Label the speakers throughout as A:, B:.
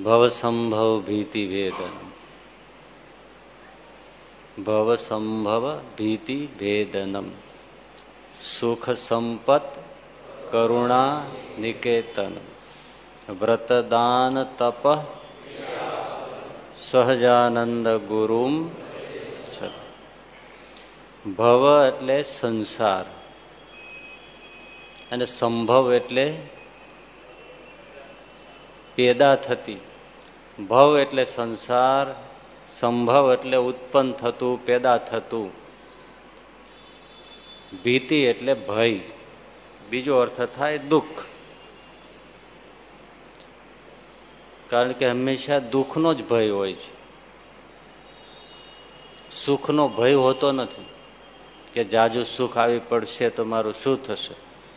A: ભવસંભવ ભીતિ ભેદન. ભવસંભવ ભીતિ ભેદનમ સુખ સંપત કરુણા નિકેતન વ્રતદાન તપ સહજાનંદ ગુરુમ. ભવ એટલે સંસાર અને સંભવ એટલે પેદા થતી. ભવ એટલે સંસાર, સંભવ એટલે ઉત્પન્ન થતું, પેદા થતું. ભીતિ એટલે ભય, બીજો અર્થ થાય દુઃખ. કારણ કે હંમેશા દુઃખનો જ ભય હોય છે, સુખનો ભય હોતો નથી કે જાજુ સુખ આવી પડશે તો મારું શું થશે,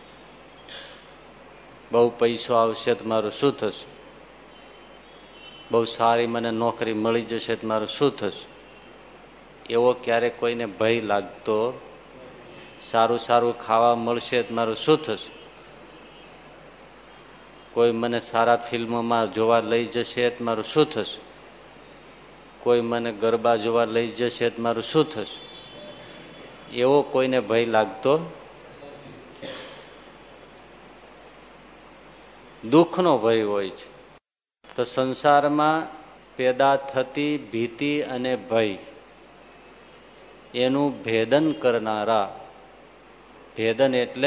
A: બહુ પૈસો આવશે તો મારું શું થશે, બહુ સારી મને નોકરી મળી જશે તો મારું શું થશે. એવો ક્યારેક કોઈને ભય લાગતો. સારું સારું ખાવા મળશે તો મારું શું થશે, કોઈ મને સારા ફિલ્મોમાં જોવા લઈ જશે તો મારું શું થશે, કોઈ મને ગરબા જોવા લઈ જશે તો મારું શું થશે. એવો કોઈને ભય લાગતો. દુઃખનો ભય હોય છે. તો સંસારમાં પેદા થતી ભીતિ અને ભય એનું ભેદન કરનારા, ભેદન એટલે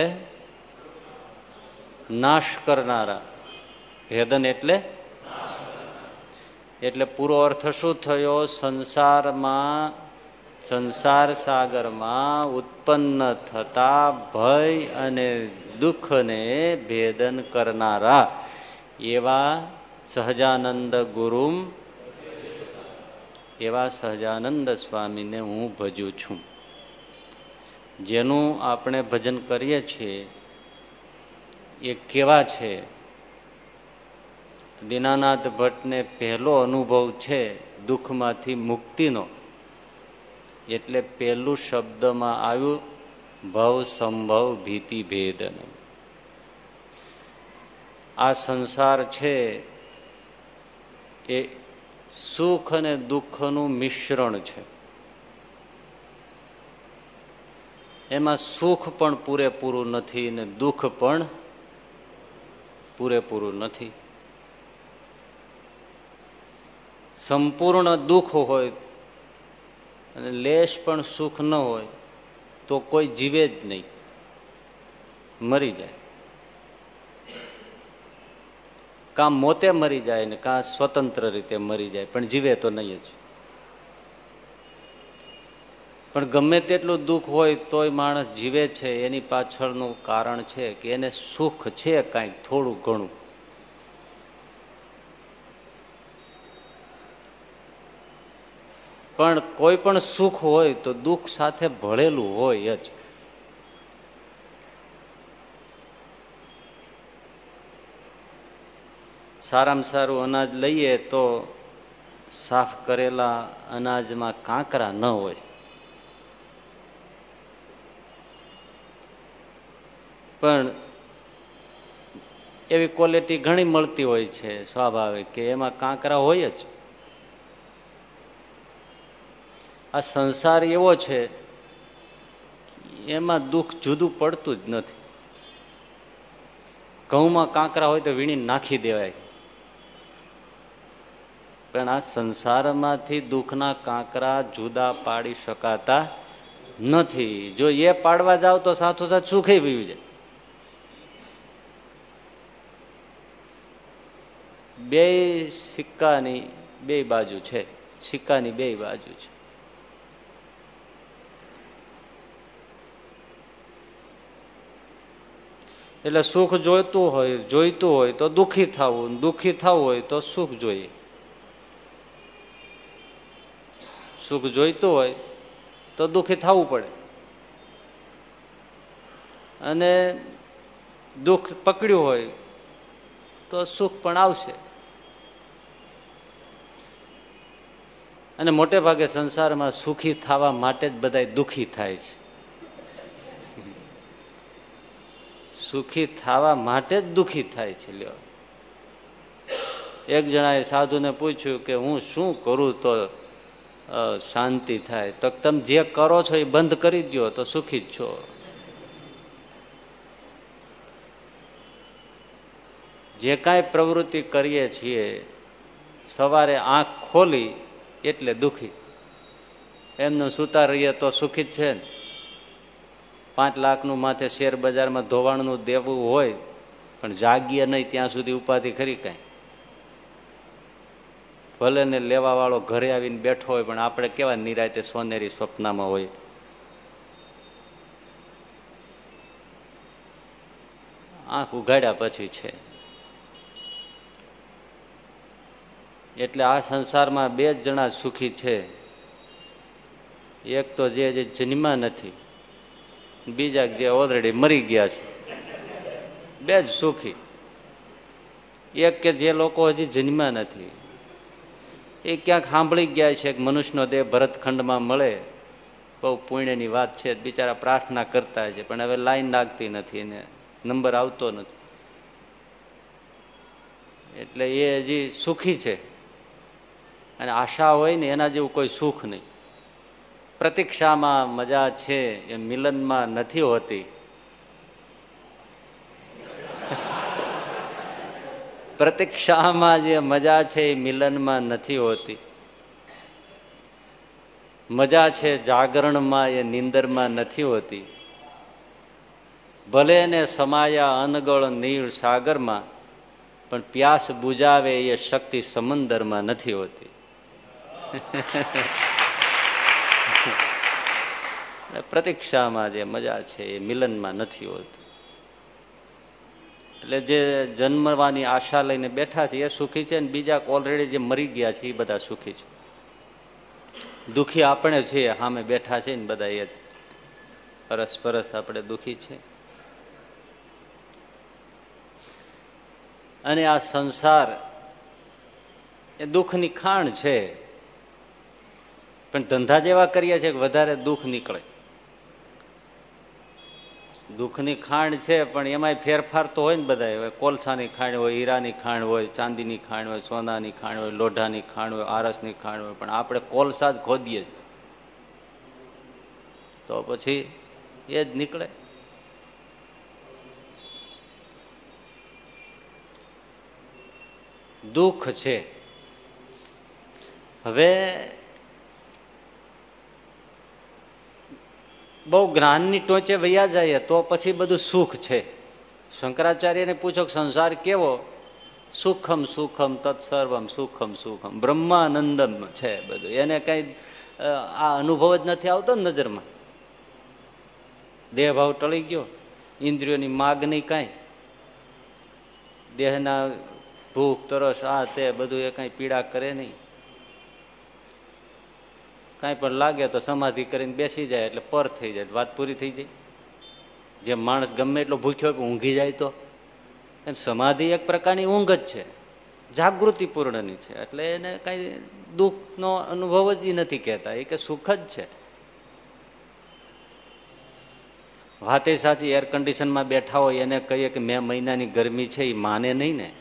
A: નાશ કરનારા, ભેદન એટલે પૂરો અર્થ શું થયો? સંસારમાં, સંસાર સાગરમાં ઉત્પન્ન થતા ભય અને દુઃખને ભેદન કરનારા એવા સહજાનંદ ગુરુમ, એવા સહજાનંદ સ્વામીને હું ભજું છું. જેનું આપણે ભજન કરીએ છીએ એ કેવા છે? દીનાનાથ ભટ્ટને પહેલો અનુભવ છે દુઃખમાંથી મુક્તિનો, એટલે પહેલું શબ્દમાં આવ્યું ભવ સંભવ ભીતિ ભેદન. આ સંસાર છે એ સુખ અને દુઃખનું મિશ્રણ છે. એમાં સુખ પણ પૂરેપૂરું નથી ને દુઃખ પણ પૂરેપૂરું નથી. સંપૂર્ણ દુઃખ હોય અને લેશ પણ સુખ ન હોય તો કોઈ જીવે જ નહીં, મરી જાય. કાં મોતે મરી જાય ને કાં સ્વતંત્ર રીતે મરી જાય, પણ જીવે તો નહીં જ. પણ ગમે તેટલું દુઃખ હોય તોય માણસ જીવે છે. એની પાછળનું કારણ છે કે એને સુખ છે કાંઈક થોડું ઘણું. પણ કોઈ પણ સુખ હોય તો દુઃખ સાથે ભળેલું હોય જ. સારામાં સારું અનાજ લઈએ તો સાફ કરેલા અનાજમાં કાંકરા ન હોય. પણ એવી ક્વોલિટી ઘણી મળતી હોય છે સ્વાભાવિક કે એમાં કાંકરા હોય જ. આ સંસાર એવો છે એમાં દુઃખ જુદું પડતું જ નથી. ઘઉંમાં કાંકરા હોય તો વીણી નાખી દેવાય, પણ આ સંસારમાંથી દુઃખના કાંકરા જુદા પાડી શકાતા નથી. જો એ પાડવા જાવ તો સાથોસાથ સુખે વયું જાય. બે સિક્કાની બે બાજુ છે, સિક્કાની બે બાજુ છે. એટલે સુખ જોઈતું હોય તો દુઃખી થવું, દુઃખી થવું હોય તો સુખ જોઈએ. સુખ જોઈતું હોય તો દુઃખી થવું પડે, અને દુઃખ પકડ્યું હોય તો સુખ પણ આવશે. અને મોટે ભાગે સંસારમાં સુખી થવા માટે જ બધા દુઃખી થાય છે. સુખી થવા માટે જ દુઃખી થાય છે. લ્યો, એક જણાએ સાધુને પૂછ્યું કે હું શું કરું તો શાંતિ થાય? તો તમે જે કરો છો એ બંધ કરી દો તો સુખી જ છો. જે કાંઈ પ્રવૃત્તિ કરીએ છીએ સવારે આંખ ખોલી એટલે દુઃખી, એમનું સુતા રહીએ તો સુખી જ છે ને. 5 લાખનું માથે શેર બજારમાં ધોવાણનું દેવું હોય પણ જાગીએ નહીં ત્યાં સુધી ઉપાધિ ખરી કાંઈ. ભલે ને લેવા વાળો ઘરે આવીને બેઠો હોય પણ આપણે કેવા નિરાતે સોનેરી સ્વપ્નમાં હોય. આંખ ઉઘાડ્યા પછી છે. એટલે આ સંસારમાં 2 જ જણા સુખી છે. એક તો જે જન્મ્યા નથી, બીજા જે ઓલરેડી મરી ગયા છે. 2 જ સુખી. એક કે જે લોકો હજી જન્મ્યા નથી એ ક્યાંક સાંભળી ગયા છે કે મનુષ્યનો દેહ ભરતખંડમાં મળે, બહુ પુણ્યની વાત છે, બિચારા પ્રાર્થના કરતા છે પણ હવે લાઈન લાગતી નથી ને નંબર આવતો નથી, એટલે એ હજી સુખી છે. અને આશા હોય ને એના જેવું કોઈ સુખ નહીં. પ્રતીક્ષામાં મજા છે એ મિલનમાં નથી હોતી. પ્રતીક્ષામાં જે મજા છે એ મિલનમાં નથી હોતી. મજા છે જાગરણમાં, એ નિંદરમાં નથી હોતી. ભલે ને સમાયા અનગળ નીળ સાગરમાં, પણ પ્યાસ બુજાવે એ શક્તિ સમંદરમાં નથી હોતી. પ્રતીક્ષામાં જે મજા છે એ મિલનમાં નથી હોતી. એટલે જે જન્મવાની આશા લઈને બેઠા છે એ સુખી છે, ને બીજા ઓલરેડી જે મરી ગયા છે એ બધા સુખી છે. દુઃખી આપણે છીએ, સામે બેઠા છે ને બધા, એ પરસ્પરસ આપણે દુઃખી છે. અને આ સંસાર એ દુઃખની ખાણ છે, પણ ધંધા જેવા કરીએ છીએ કે વધારે દુઃખ નીકળે. દુઃખની ખાણ છે પણ એમાંય ફેરફાર તો હોય ને બધા. હવે કોલસાની ખાણ હોય, હીરાની ખાણ હોય, ચાંદીની ખાણ હોય, સોનાની ખાણ હોય, લોઢાની ખાણ હોય, આરસની ખાણ હોય, પણ આપણે કોલસા જ ખોદીએ તો પછી એ જ નીકળે. દુઃખ છે. હવે બહુ જ્ઞાનની ટોચે વૈયા જાય તો પછી બધું સુખ છે. શંકરાચાર્યને પૂછો કે સંસાર કેવો? સુખમ સુખમ તત્સર્વમ સુખમ સુખમ બ્રહ્માનંદમ છે બધું. એને કઈ આ અનુભવ જ નથી આવતો ને નજરમાં. દેહ ભાવ ટળી ગયો, ઇન્દ્રિયોની માગ નહીં કાંઈ, દેહના ભૂખ તરસ આ તે બધું એ કઈ પીડા કરે નહીં. કાંઈ પણ લાગે તો સમાધિ કરીને બેસી જાય એટલે પર થઈ જાય, વાત પૂરી થઈ જાય. જે માણસ ગમે એટલો ભૂખ્યો હોય ઊંઘી જાય તો એમ સમાધિ એક પ્રકારની ઊંઘ જ છે, જાગૃતિ પૂર્ણની છે. એટલે એને કઈ દુઃખનો અનુભવ જ નથી કહેતા, એ કે સુખ જ છે. વાતે સાચી. એર કન્ડિશનમાં બેઠા હોય એને કહીએ કે મે મહિનાની ગરમી છે, એ માને નહીં ને.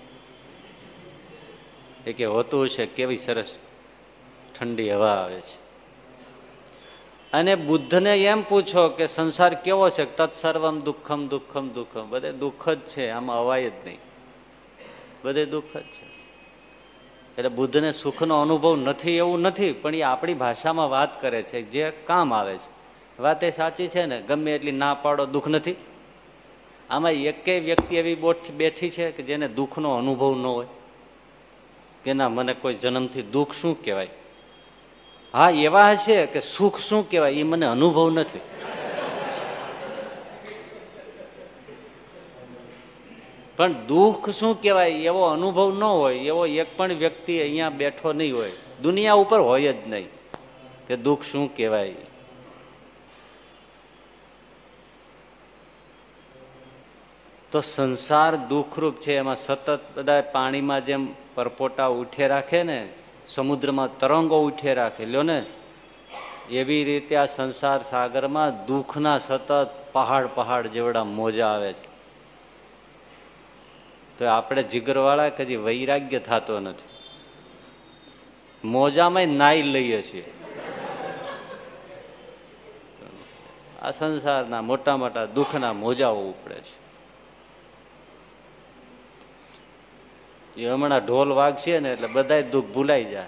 A: એ કે હોતું હશે, કેવી સરસ ઠંડી હવા આવે છે. અને બુદ્ધને એમ પૂછો કે સંસાર કેવો છે? તત્સર્વમ દુઃખમ દુઃખમ દુઃખમ. બધે દુઃખ જ છે, આમાં અવાય જ નહીં, બધે દુઃખ જ છે. એટલે બુદ્ધને સુખનો અનુભવ નથી એવું નથી, પણ એ આપણી ભાષામાં વાત કરે છે જે કામ આવે છે. વાત એ સાચી છે ને, ગમે એટલી ના પાડો દુઃખ નથી. આમાં એકેય વ્યક્તિ એવી બેઠી છે કે જેને દુઃખનો અનુભવ ન હોય કે ના મને કોઈ જન્મથી દુઃખ શું કહેવાય? હા, એવા છે કે સુખ શું કહેવાય એ મને અનુભવ નથી. પણ દુઃખ શું કહેવાય એવો અનુભવ ન હોય એવો એક પણ વ્યક્તિ અહીંયા બેઠો નહીં હોય, દુનિયા ઉપર હોય જ નહીં કે દુઃખ શું કહેવાય. તો સંસાર દુઃખરૂપ છે. એમાં સતત બધા પાણીમાં જેમ પરપોટા ઉઠે રાખે ને, સમુદ્રમાં તરંગો ઉઠે રાખે લ્યો ને, એવી રીતે આ સંસાર સાગરમાં દુઃખના સતત પહાડ પહાડ જેવડા મોજા આવે છે. તો આપણે જીગરવાળા કદી વૈરાગ્ય થતો નથી. મોજામાં નાઈ લઈએ છીએ. આ સંસારના મોટા મોટા દુઃખના મોજાઓ ઉપડે છે. એ હમણાં ઢોલ વાગશે ને એટલે બધા દુઃખ ભૂલાઈ જાય.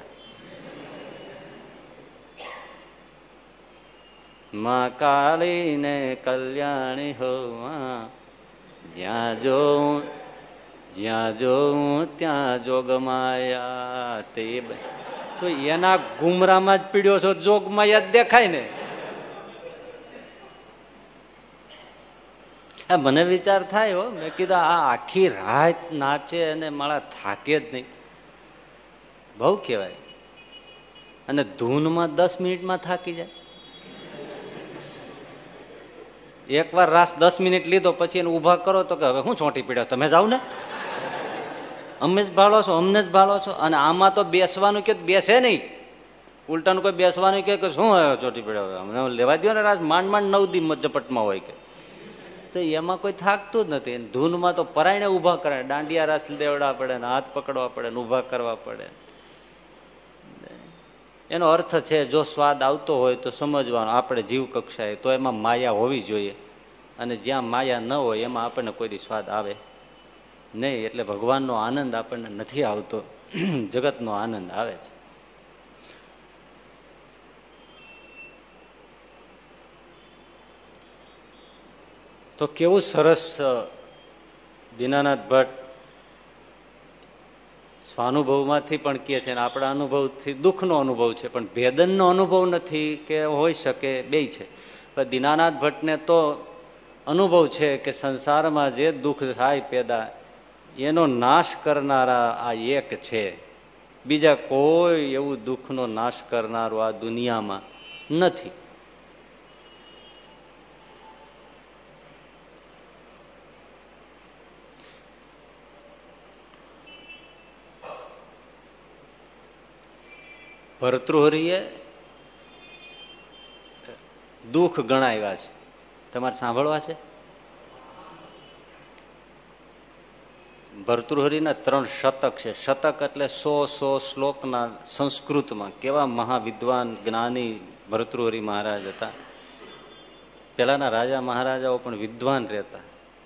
A: માં કાળી ને કલ્યાણી હોવા જ્યાં જોઉં ત્યાં જોગમાયા. તે તો એના ગુમરામાં જ પીડ્યો છો, જોગમાયા જ દેખાય ને. મને વિચાર થાય હો, મેં કીધું આ આખી રાત નાચે અને મારા થાકે જ નહીં, બહુ કહેવાય. અને ધૂનમાં 10 મિનિટમાં થાકી જાય. એકવાર રાસ 10 મિનિટ લીધો પછી એને ઉભા કરો તો કે હવે હું ચોંટી પીડ્યો, તમે જાવ ને, અમે જ ભાળો છો, અમને જ ભાળો છો. અને આમાં તો બેસવાનું કે બેસે નહીં, ઉલટાનું કોઈ બેસવાનું કે શું ચોંટી પીડ્યો, અમને લેવા દો ને રાસ, માંડ માંડ 9 દી ઝપટમાં હોય કે. તો એમાં કોઈ થાકતું જ નથી. ધૂનમાં તો પરાયણે ઉભા કરાય, દાંડિયા રાસ દેવડા પડે ને હાથ પકડવા પડે ને ઉભા કરવા પડે. એનો અર્થ છે જો સ્વાદ આવતો હોય તો સમજવાનો, આપણે જીવ કક્ષાએ તો એમાં માયા હોવી જોઈએ, અને જ્યાં માયા ન હોય એમાં આપણને કોઈ સ્વાદ આવે નહીં. એટલે ભગવાનનો આનંદ આપણને નથી આવતો, જગતનો આનંદ આવે છે. તો કેવું સરસ દીનાનાથ ભટ્ટ સ્વાનુભવમાંથી પણ કહે છે, આપણા અનુભવથી દુઃખનો અનુભવ છે, પણ ભેદનનો અનુભવ નથી કે હોઈ શકે, બે છે. પણ દીનાનાથ ભટ્ટને તો અનુભવ છે કે સંસારમાં જે દુઃખ થાય પેદા એનો નાશ કરનારા આ એક છે. બીજા કોઈ એવું દુઃખનો નાશ કરનારું આ દુનિયામાં નથી. ભર્તૃહરિએ દુઃખ ગણાવ્યા છે, તમારે સાંભળવા છે? ભર્તૃહરિના 3 શતક છે. શતક એટલે 100 શ્લોકના સંસ્કૃતમાં. કેવા મહાવિદ્વાન જ્ઞાની ભર્તૃહરિ મહારાજ હતા. પેલાના રાજા મહારાજાઓ પણ વિદ્વાન રહેતા,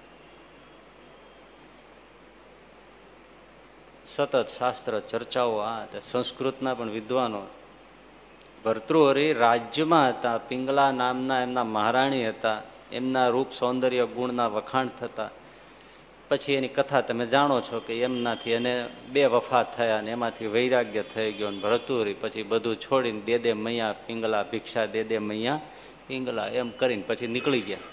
A: સતત શાસ્ત્ર ચર્ચાઓ. આ સંસ્કૃતના પણ વિદ્વાનો. ભર્તૃહરિ રાજ્યમાં હતા, પિંગલા નામના એમના મહારાણી હતા. એમના રૂપ સૌંદર્ય ગુણના વખાણ થતા. પછી એની કથા તમે જાણો છો કે એમનાથી એને 2 વફાત થયા ને એમાંથી વૈરાગ્ય થઈ ગયો. ભર્તૃહરિ પછી બધું છોડીને દે મૈયા પિંગલા, ભિક્ષા દે મૈયા પિંગલા એમ કરીને પછી નીકળી ગયા.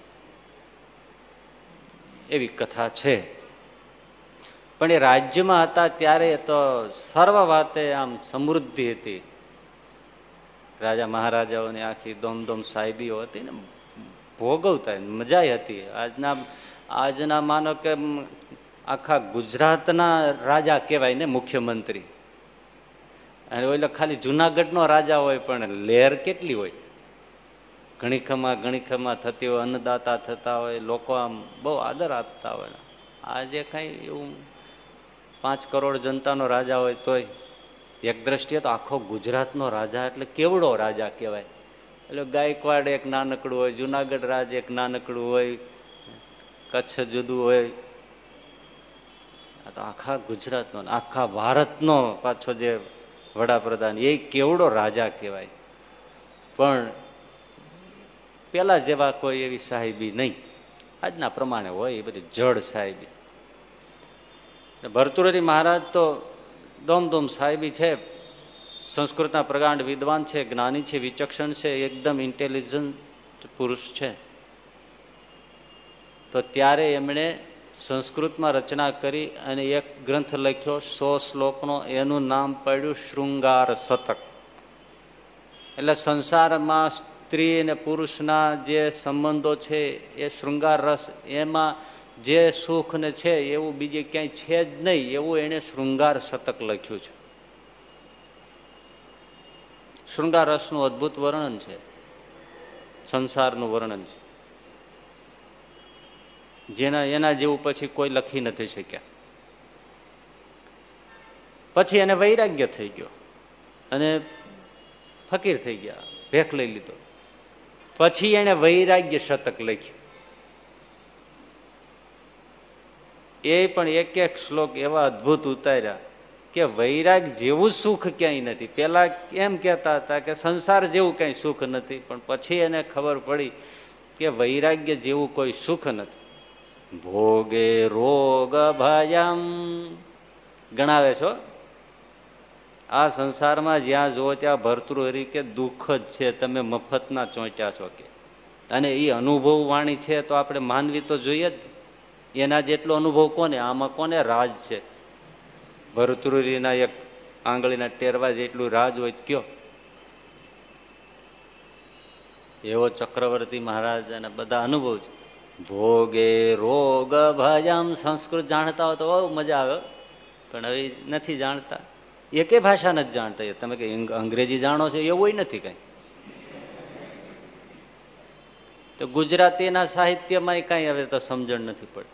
A: એવી કથા છે. પણ એ રાજ્યમાં હતા ત્યારે તો સર્વ વાતે આમ સમૃદ્ધિ હતી. રાજા મહારાજાઓની આખી દોમદોમ સાહેબીઓ હતી ને, ભોગવતા મજા હતી. આજના માનો કે આખા ગુજરાતના રાજા કહેવાય ને, મુખ્યમંત્રી. અને ઓલો ખાલી જુનાગઢનો રાજા હોય પણ લહેર કેટલી હોય, ઘણીખમાં થતી હોય, અન્નદાતા થતા હોય, લોકો આમ બહુ આદર આપતા હોય. આજે કઈ એવું 5 કરોડ જનતાનો રાજા હોય તોય એક દ્રષ્ટિએ તો આખો ગુજરાતનો રાજા એટલે કેવડો રાજા કહેવાય. એટલે ગાયકવાડ એક નાનકડું હોય, જુનાગઢ રાજ એક નાનકડું હોય, કચ્છ જુદું હોય. આ તો આખા ગુજરાતનો, આખા ભારતનો પાછો જે વડાપ્રધાન એ કેવડો રાજા કહેવાય. પણ પેલા જેવા કોઈ એવી સાહેબી નહીં, આજના પ્રમાણે હોય એ બધી જડ સાહેબી. ભર્તૃહરિ મહારાજ તો દોમદોમ સાહેબી છે, સંસ્કૃતના પ્રગાંડ વિદ્વાન છે, જ્ઞાની છે, વિચક્ષણ છે, એકદમ ઇન્ટેલિજન્ટ પુરુષ છે. તો ત્યારે એમણે સંસ્કૃતમાં રચના કરી અને એક ગ્રંથ લખ્યો 100 શ્લોકનો. એનું નામ પડ્યું શૃંગાર શતક. એટલે સંસારમાં સ્ત્રી અને પુરુષના જે સંબંધો છે એ શૃંગાર રસ, એમાં જે સુખ ને છે એવું બીજે ક્યાંય છે જ નહીં, એવું એને શૃંગાર શતક લખ્યું છે. શૃંગાર રસનું અદભુત વર્ણન છે, સંસારનું વર્ણન છે, એના જેવું પછી કોઈ લખી નથી શક્યા. પછી એને વૈરાગ્ય થઈ ગયો અને ફકીર થઈ ગયા, ભેખ લઈ લીધો. પછી એને વૈરાગ્ય શતક લખ્યું. એ પણ એક એક શ્લોક એવા અદભુત ઉતાર્યા કે વૈરાગ જેવું સુખ ક્યાંય નથી. પેલા એમ કહેતા હતા કે સંસાર જેવું કઈ સુખ નથી, પણ પછી એને ખબર પડી કે વૈરાગ્ય જેવું કોઈ સુખ નથી. ભોગે રોગ ભયમ ગણાવે છો. આ સંસારમાં જ્યાં જુઓ ત્યાં ભર્તૃહરી કે દુઃખ જ છે, તમે મફતના ચોંટ્યા છો કે. અને એ અનુભવ વાણી છે તો આપણે માનવી તો જોઈએ જ. એના જેટલો અનુભવ કોને, આમાં કોને રાજ છે? ભર્તૃહરીના એક આંગળીના ટેરવા જેટલું રાજ હોય કયો. એવો ચક્રવર્તી મહારાજ અને બધા અનુભવ છે. ભોગે રોગ ભયમ. સંસ્કૃત જાણતા હોય તો બહુ મજા આવે, પણ હવે નથી જાણતા. એકે ભાષા નથી જાણતા. તમે કે અંગ્રેજી જાણો છો એવું નથી કઈ. તો ગુજરાતીના સાહિત્યમાં કઈ હવે તો સમજણ નથી પડતી.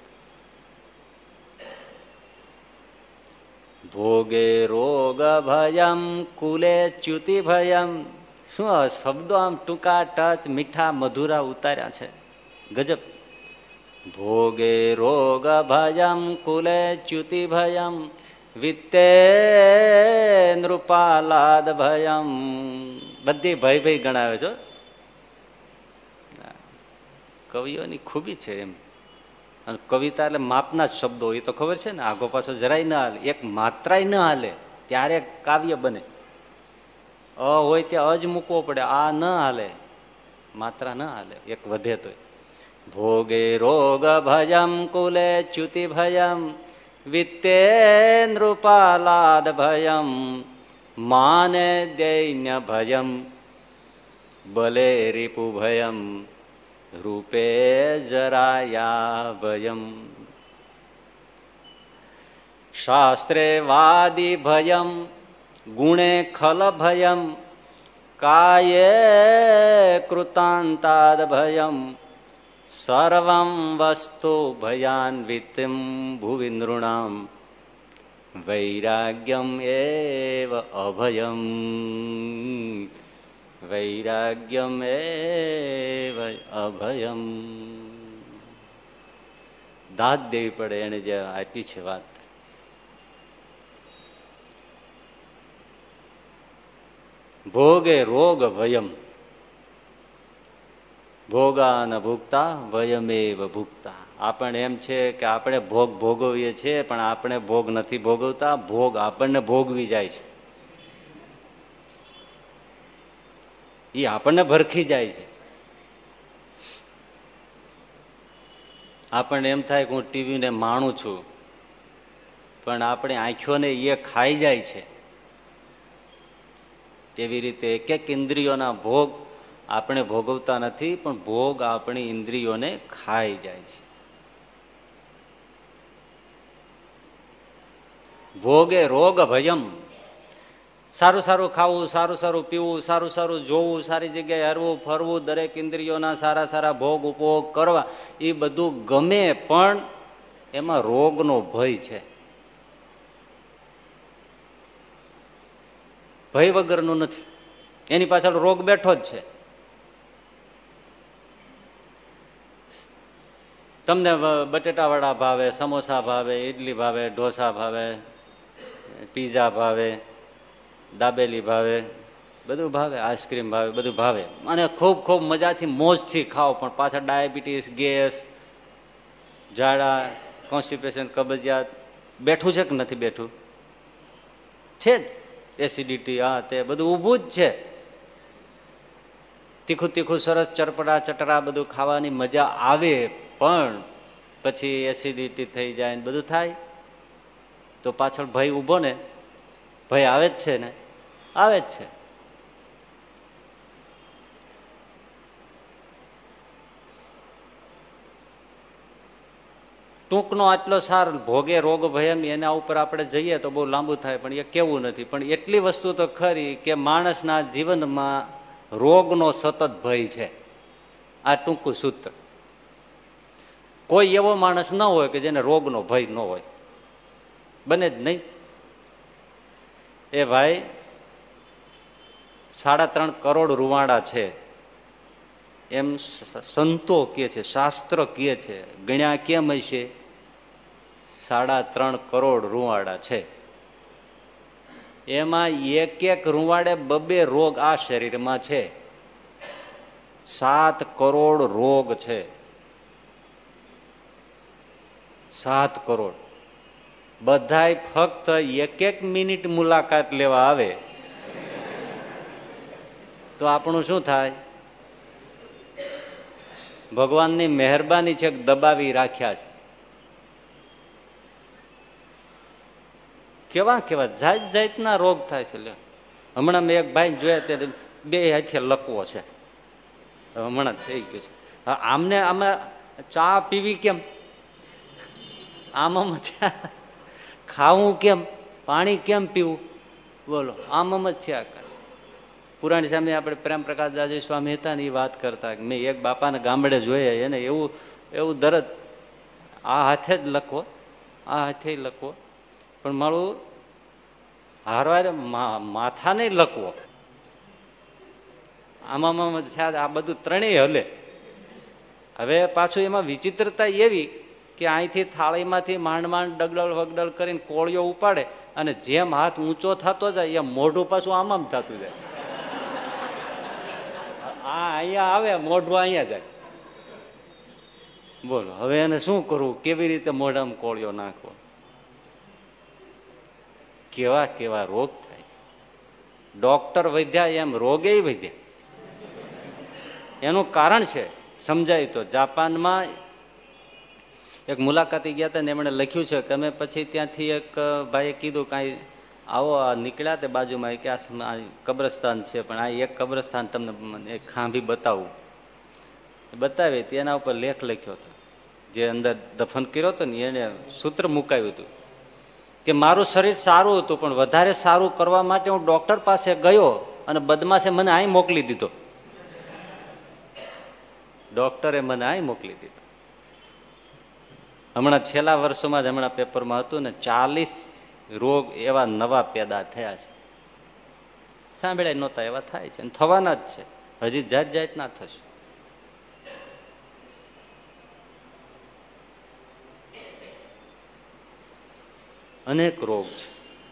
A: ભોગે રોગ ભયમ કુલે ચ્યુતિ ભયમ. શું શબ્દો આમ ટૂંકા ટચ મીઠા મધુરા ઉતાર્યા છે, ગજબ. ભોગે રોગ ભયમ કુલે ચ્યુતિ ભયમ વિત્તે નૃપાલાદ ભયમ. બધી ભય ભય ગણાવે છો. કવિઓની ખૂબી છે એમ. અને કવિતા એટલે માપના જ શબ્દો, એ તો ખબર છે ને. આગો પાછો જરાય ના હાલે, એક માત્રાય ન હાલે ત્યારે કાવ્ય બને. હોય ત્યાં અજ મૂકવો પડે, આ ન હાલે, માત્રા ન હાલે, એક વધે તો. ભોગે રોગ ભયમ કુલે ચ્યુતિ ભયમ વિત્તે નૃપાલાદ ભયમ માને દૈન્ય ભયમ બલે રિપુ ભયમ રૂપે જરાયા ભયમ શાસ્ત્રે વાદી ભયમ ગુણે ખલ ભયમ કાયે કૃતાંતાદ ભયમ સર્વં વસ્તુ ભયાન્વિતમ ભુવિ નૃણામ વૈરાગ્યમ એવ અભયમ વૈરાગ્યમ એવ અભયમ. દાદ દેવી પડે એને જે આપી છે વાત. ભોગે રોગ ભયમ. ભોગા ન ભૂગતા વયમેવ ભૂગતા. આપણને એમ છે કે આપણે ભોગ ભોગવીએ છીએ, પણ આપણે ભોગ નથી ભોગવતા, ભોગ આપણને ભોગવી જાય છે. એ આપણને ભરખી જાય છે. આપણને એમ થાય કે હું ટીવીને માણું છું, પણ આપણે આંખોને એ ખાઈ જાય છે. એવી રીતે એક એક ઇન્દ્રિયોના ભોગ આપણે ભોગવતા નથી, પણ ભોગ આપણી ઇન્દ્રિયોને ખાઈ જાય છે. ભોગે રોગ ભયમ. સારું સારું ખાવું, સારું સારું પીવું, સારું સારું જોવું, સારી જગ્યાએ હરવું ફરવું, દરેક ઇન્દ્રિયોના સારા સારા ભોગ ઉપભોગ કરવા, એ બધું ગમે, પણ એમાં રોગનો ભય છે. ભય વગરનું નથી, એની પાછળ રોગ બેઠો જ છે. તમને બટેટાવડા ભાવે, સમોસા ભાવે, ઇડલી ભાવે, ઢોસા ભાવે, પીઝા ભાવે, દાબેલી ભાવે, બધું ભાવે, આઈસ્ક્રીમ ભાવે, બધું ભાવે, અને ખૂબ ખૂબ મજાથી મોજથી ખાઓ, પણ પાછળ ડાયાબિટીસ, ગેસ, ઝાડા, કોન્સ્ટિપેશન, કબજિયાત બેઠું છે કે નથી બેઠું? છે જ. એસિડિટી, આ તે બધું ઊભું જ છે. તીખું તીખું સરસ ચરપડા ચટરા બધું ખાવાની મજા આવે, પણ પછી એસિડિટી થઈ જાય ને બધું થાય, તો પાછળ ભય ઊભો ને. ભય આવે જ છે ને, આવે જ છે. ટૂંકનો આટલો સાર ભોગે રોગ ભયમ, એના ઉપર આપણે જઈએ તો બહુ લાંબુ થાય, પણ એ કેવું નથી. પણ એટલી વસ્તુ તો ખરી કે માણસના જીવનમાં રોગનો સતત ભય છે. આ ટૂંકું સૂત્ર. કોઈ એવો માણસ ન હોય કે જેને રોગનો ભય ન હોય, બને જ નહીં. એ ભાઈ 3.5 કરોડ રૂવાડા છે એમ સંતો કહે છે, શાસ્ત્ર કહે છે. ગણ્યા કેમ હશે? 3.5 કરોડ રૂવાડા છે. એમાં એક રૂવાડે 2 રોગ આ શરીરમાં છે. 7 કરોડ રોગ છે. 7 કરોડ. બધાય ફક્ત 1 મિનિટ મુલાકાત લેવા આવે તો આપણું શું થાય? ભગવાનની મહેરબાની છે કે દબાવી રાખ્યા છે. કેવા કેવા જાત જાતના રોગ થાય છે. હમણાં મેં એક ભાઈ જોયા ત્યારે 2 હાથે લકવો છે. હમણાં થઈ ગયું છે. આમને આમાં ચા પીવી કેમ? આમાં ખાવું કેમ? પાણી કેમ પીવું? બોલો, આમ જ થયા કરે. પુરાણી સામે આપણે પ્રેમ પ્રકાશ દાસજી સ્વામી હતા ને એ વાત કરતા, મેં એક બાપાને ગામડે જોયા, એને એવું દરદ, આ હાથે જ લખવો, આ હાથે લખવો, પણ મારું હારવારે માથા નહીં લખવો. આમાં થયા. આ બધું ત્રણેય હલે. હવે પાછું એમાં વિચિત્રતા એવી કે અહીંથી થાળીમાંથી માંડ ડગડલ વગડલ કરીને કોળીઓ ઉપાડે અને જેમ હાથ ઊંચો થતો જાય એમ મોઢું પાછું આમ થતું જાય. અહીંયા આવે, મોઢું અહીંયા જાય. બોલો, હવે એને શું કરવું? કેવી રીતે મોઢામાં કોળીઓ નાખવો? કેવા કેવા રોગ થાય છે. ડોક્ટર વધ્યા એમ રોગે વધ્યા. એનું કારણ છે સમજાય તો. જાપાનમાં એક મુલાકાતી ગયા હતા ને એમણે લખ્યું છે કે અમે પછી ત્યાંથી એક ભાઈએ કીધું કાંઈ આવો નીકળ્યા તે બાજુમાં કે આ કબ્રસ્તાન છે, પણ આ એક કબ્રસ્તાન તમને એક ખાંભી બતાવું. બતાવી તેના ઉપર લેખ લખ્યો હતો. જે અંદર દફન કર્યો હતો ને એને સૂત્ર મુકાયું હતું કે મારું શરીર સારું હતું પણ વધારે સારું કરવા માટે હું ડોક્ટર પાસે ગયો અને બદમાશે મને અહીં મોકલી દીધો. ડોક્ટરે મને અહીં મોકલી દીધો. હમણાં છેલ્લા વર્ષોમાં જ હમણાં પેપરમાં હતું ને 40 રોગ એવા નવા પેદા થયા છે. સાંભળ્યા નહોતા એવા થાય છે અને થવાના જ છે. હજી જાત જાતના થશે. અનેક રોગ છે.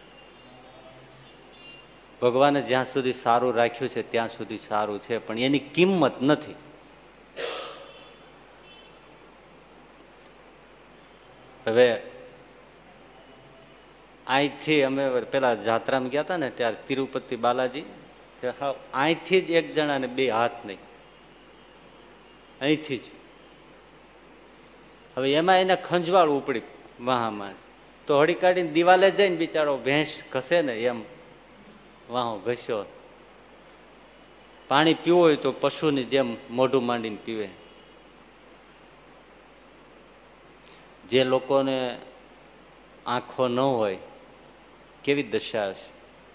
A: ભગવાને જ્યાં સુધી સારું રાખ્યું છે ત્યાં સુધી સારું છે, પણ એની કિંમત નથી. હવે અહીંથી અમે પેલા જાત્રામાં ગયા હતા ને ત્યારે તિરુપતિ બાલાજી, અહીંથી જ એક જણાને 2 હાથ નહીં, અહીંથી જ. હવે એમાં એને ખંજવાળ ઉપડી વાહામાં, તો હળી કાઢીને દિવાલે જઈને બિચારો ભેંસ ઘસે ને એમ વાહો ઘસ્યો. પાણી પીવું હોય તો પશુની જેમ મોઢું માંડીને પીવે. જે લોકોને આંખો ન હોય કેવી દશા હશે.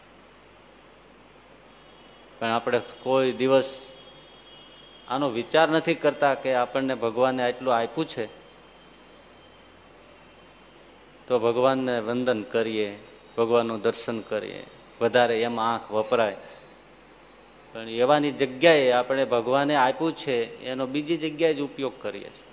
A: પણ આપણે કોઈ દિવસ આનો વિચાર નથી કરતા કે આપણને ભગવાને આટલું આપ્યું છે તો ભગવાનને વંદન કરીએ, ભગવાનનું દર્શન કરીએ, વધારે એમાં આંખ વપરાય. પણ એવાની જગ્યાએ આપણે ભગવાને આપ્યું છે એનો બીજી જગ્યાએ જ ઉપયોગ કરીએ છીએ.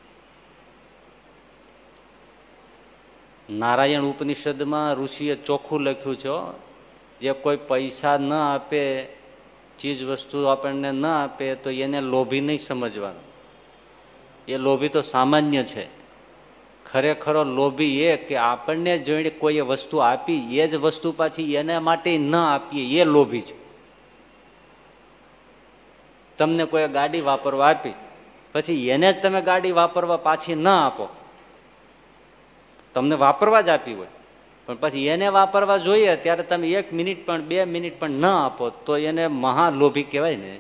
A: નારાયણ ઉપનિષદમાં ઋષિએ ચોખ્ખું લખ્યું છે, જે કોઈ પૈસા ન આપે, ચીજ વસ્તુ આપણને ન આપે તો એને લોભી નહીં સમજવાનું. એ લોભી તો સામાન્ય છે. ખરેખરો લોભી એ કે આપણને જોઈને કોઈએ વસ્તુ આપી એ જ વસ્તુ પાછી એના માટે ન આપીએ, એ લોભી છે. તમને કોઈ ગાડી વાપરવા આપી પછી એને જ તમે ગાડી વાપરવા પાછી ન આપો, તમને વાપરવા જ આપી હોય પણ પછી એને વાપરવા જોઈએ ત્યારે તમે 1 મિનિટ પણ 2 મિનિટ પણ ન આપો તો એને મહાલોભી કહેવાય ને.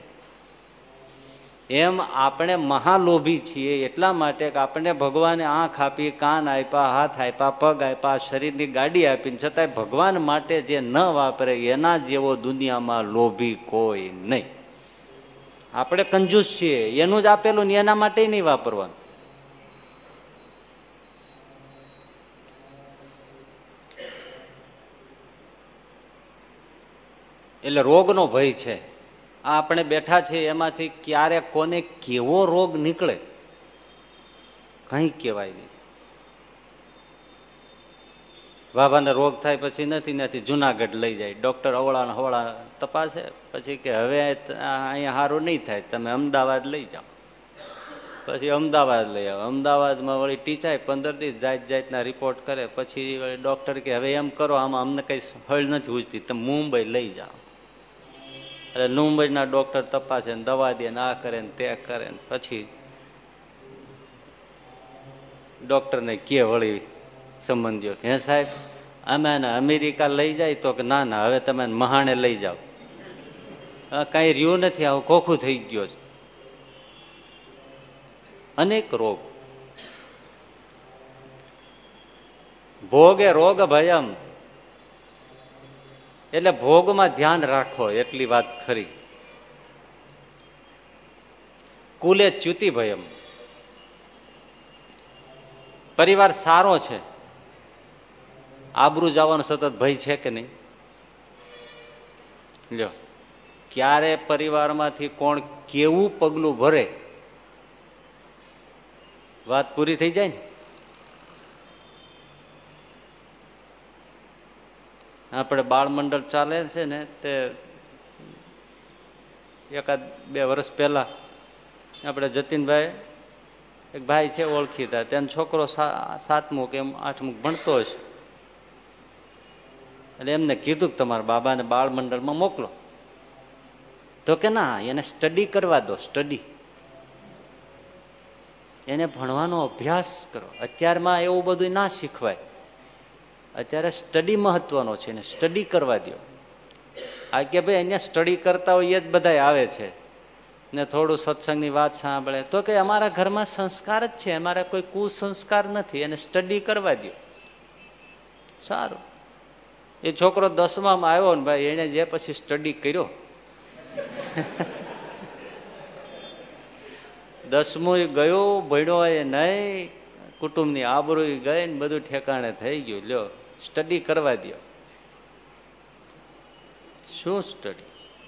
A: એમ આપણે મહાલોભી છીએ એટલા માટે કે આપણને ભગવાને આંખ આપી, કાન આપ્યા, હાથ આપ્યા, પગ આપ્યા, શરીરની ગાડી આપીને છતાંય ભગવાન માટે જે ન વાપરે એના જેવો દુનિયામાં લોભી કોઈ નહીં. આપણે કંજૂસ છીએ, એનું જ આપેલું ને એના માટે નહીં વાપરવાનું. એટલે રોગનો ભય છે. આ આપણે બેઠા છીએ એમાંથી ક્યારે કોને કેવો રોગ નીકળે કઈ કહેવાય નહીં. બાબાને રોગ થાય પછી નથી જુનાગઢ લઈ જાય ડોક્ટર અવળા હવળા તપાસે, પછી કે હવે અહીંયા સારું નહીં થાય, તમે અમદાવાદ લઈ જાઓ. પછી અમદાવાદ લઈ આવો. અમદાવાદમાં વળી ટીચાય 15 દિવસ જાતના રિપોર્ટ કરે. પછી વળી ડોક્ટર કે હવે એમ કરો, આમાં અમને કઈ ફળ નથી ઉજતી, તમે મુંબઈ લઈ જાઓ. એટલે મુંબઈના ડોક્ટર તપાસે, દવા દે, આ કરે ને તે કરે. પછી ડોક્ટરને કે વળી સંબંધીઓ, હે સાહેબ અમે અમેરિકા લઈ જાય, તો કે ના ના હવે તમે મહાણે લઈ જાઓ, કઈ રહ્યું નથી, આવું ખોખું થઈ ગયો છે. અનેક રોગ. ભોગે રોગ ભયમ, એટલે ભોગમાં ધ્યાન રાખો એટલી વાત ખરી. કુલે ચ્યુતિ ભયમ, પરિવાર સારો છે, આબરૂ જવાનો સતત ભય છે કે નહીં? લ્યો, ક્યારે પરિવારમાંથી કોણ કેવું પગલું ભરે વાત પૂરી થઈ જાય ને. આપણે બાળ મંડળ ચાલે છે ને, તે 1-2 વર્ષ પહેલા આપણે જતીનભાઈ એક ભાઈ છે ઓળખીતા, તેનો છોકરો 7મું કે 8મું ભણતો હશે. એટલે એમને કીધું કે તમારા બાબાને બાળ મંડળમાં મોકલો. તો કે ના, એને સ્ટડી કરવા દો, સ્ટડી, એને ભણવાનો અભ્યાસ કરો. અત્યારમાં એવું બધું ના શીખવાય, અત્યારે સ્ટડી મહત્વનો છે, એને સ્ટડી કરવા દો. આ કે ભાઈ અહીંયા સ્ટડી કરતા હોય એ જ બધા આવે છે ને થોડું સત્સંગની વાત સાંભળે. તો કે અમારા ઘરમાં સંસ્કાર જ છે, અમારા કોઈ કુસંસ્કાર નથી, એને સ્ટડી કરવા દો. સારું. એ છોકરો 10માં આવ્યો ને ભાઈ, એને જે પછી સ્ટડી કર્યો 10મું ગયું, ભણ્યો એ નહીં, કુટુંબની આબરૂ ગઈ ને બધું ઠેકાણે થઈ ગયું. લ્યો, સ્ટડી કરવા દો. શું સ્ટડી?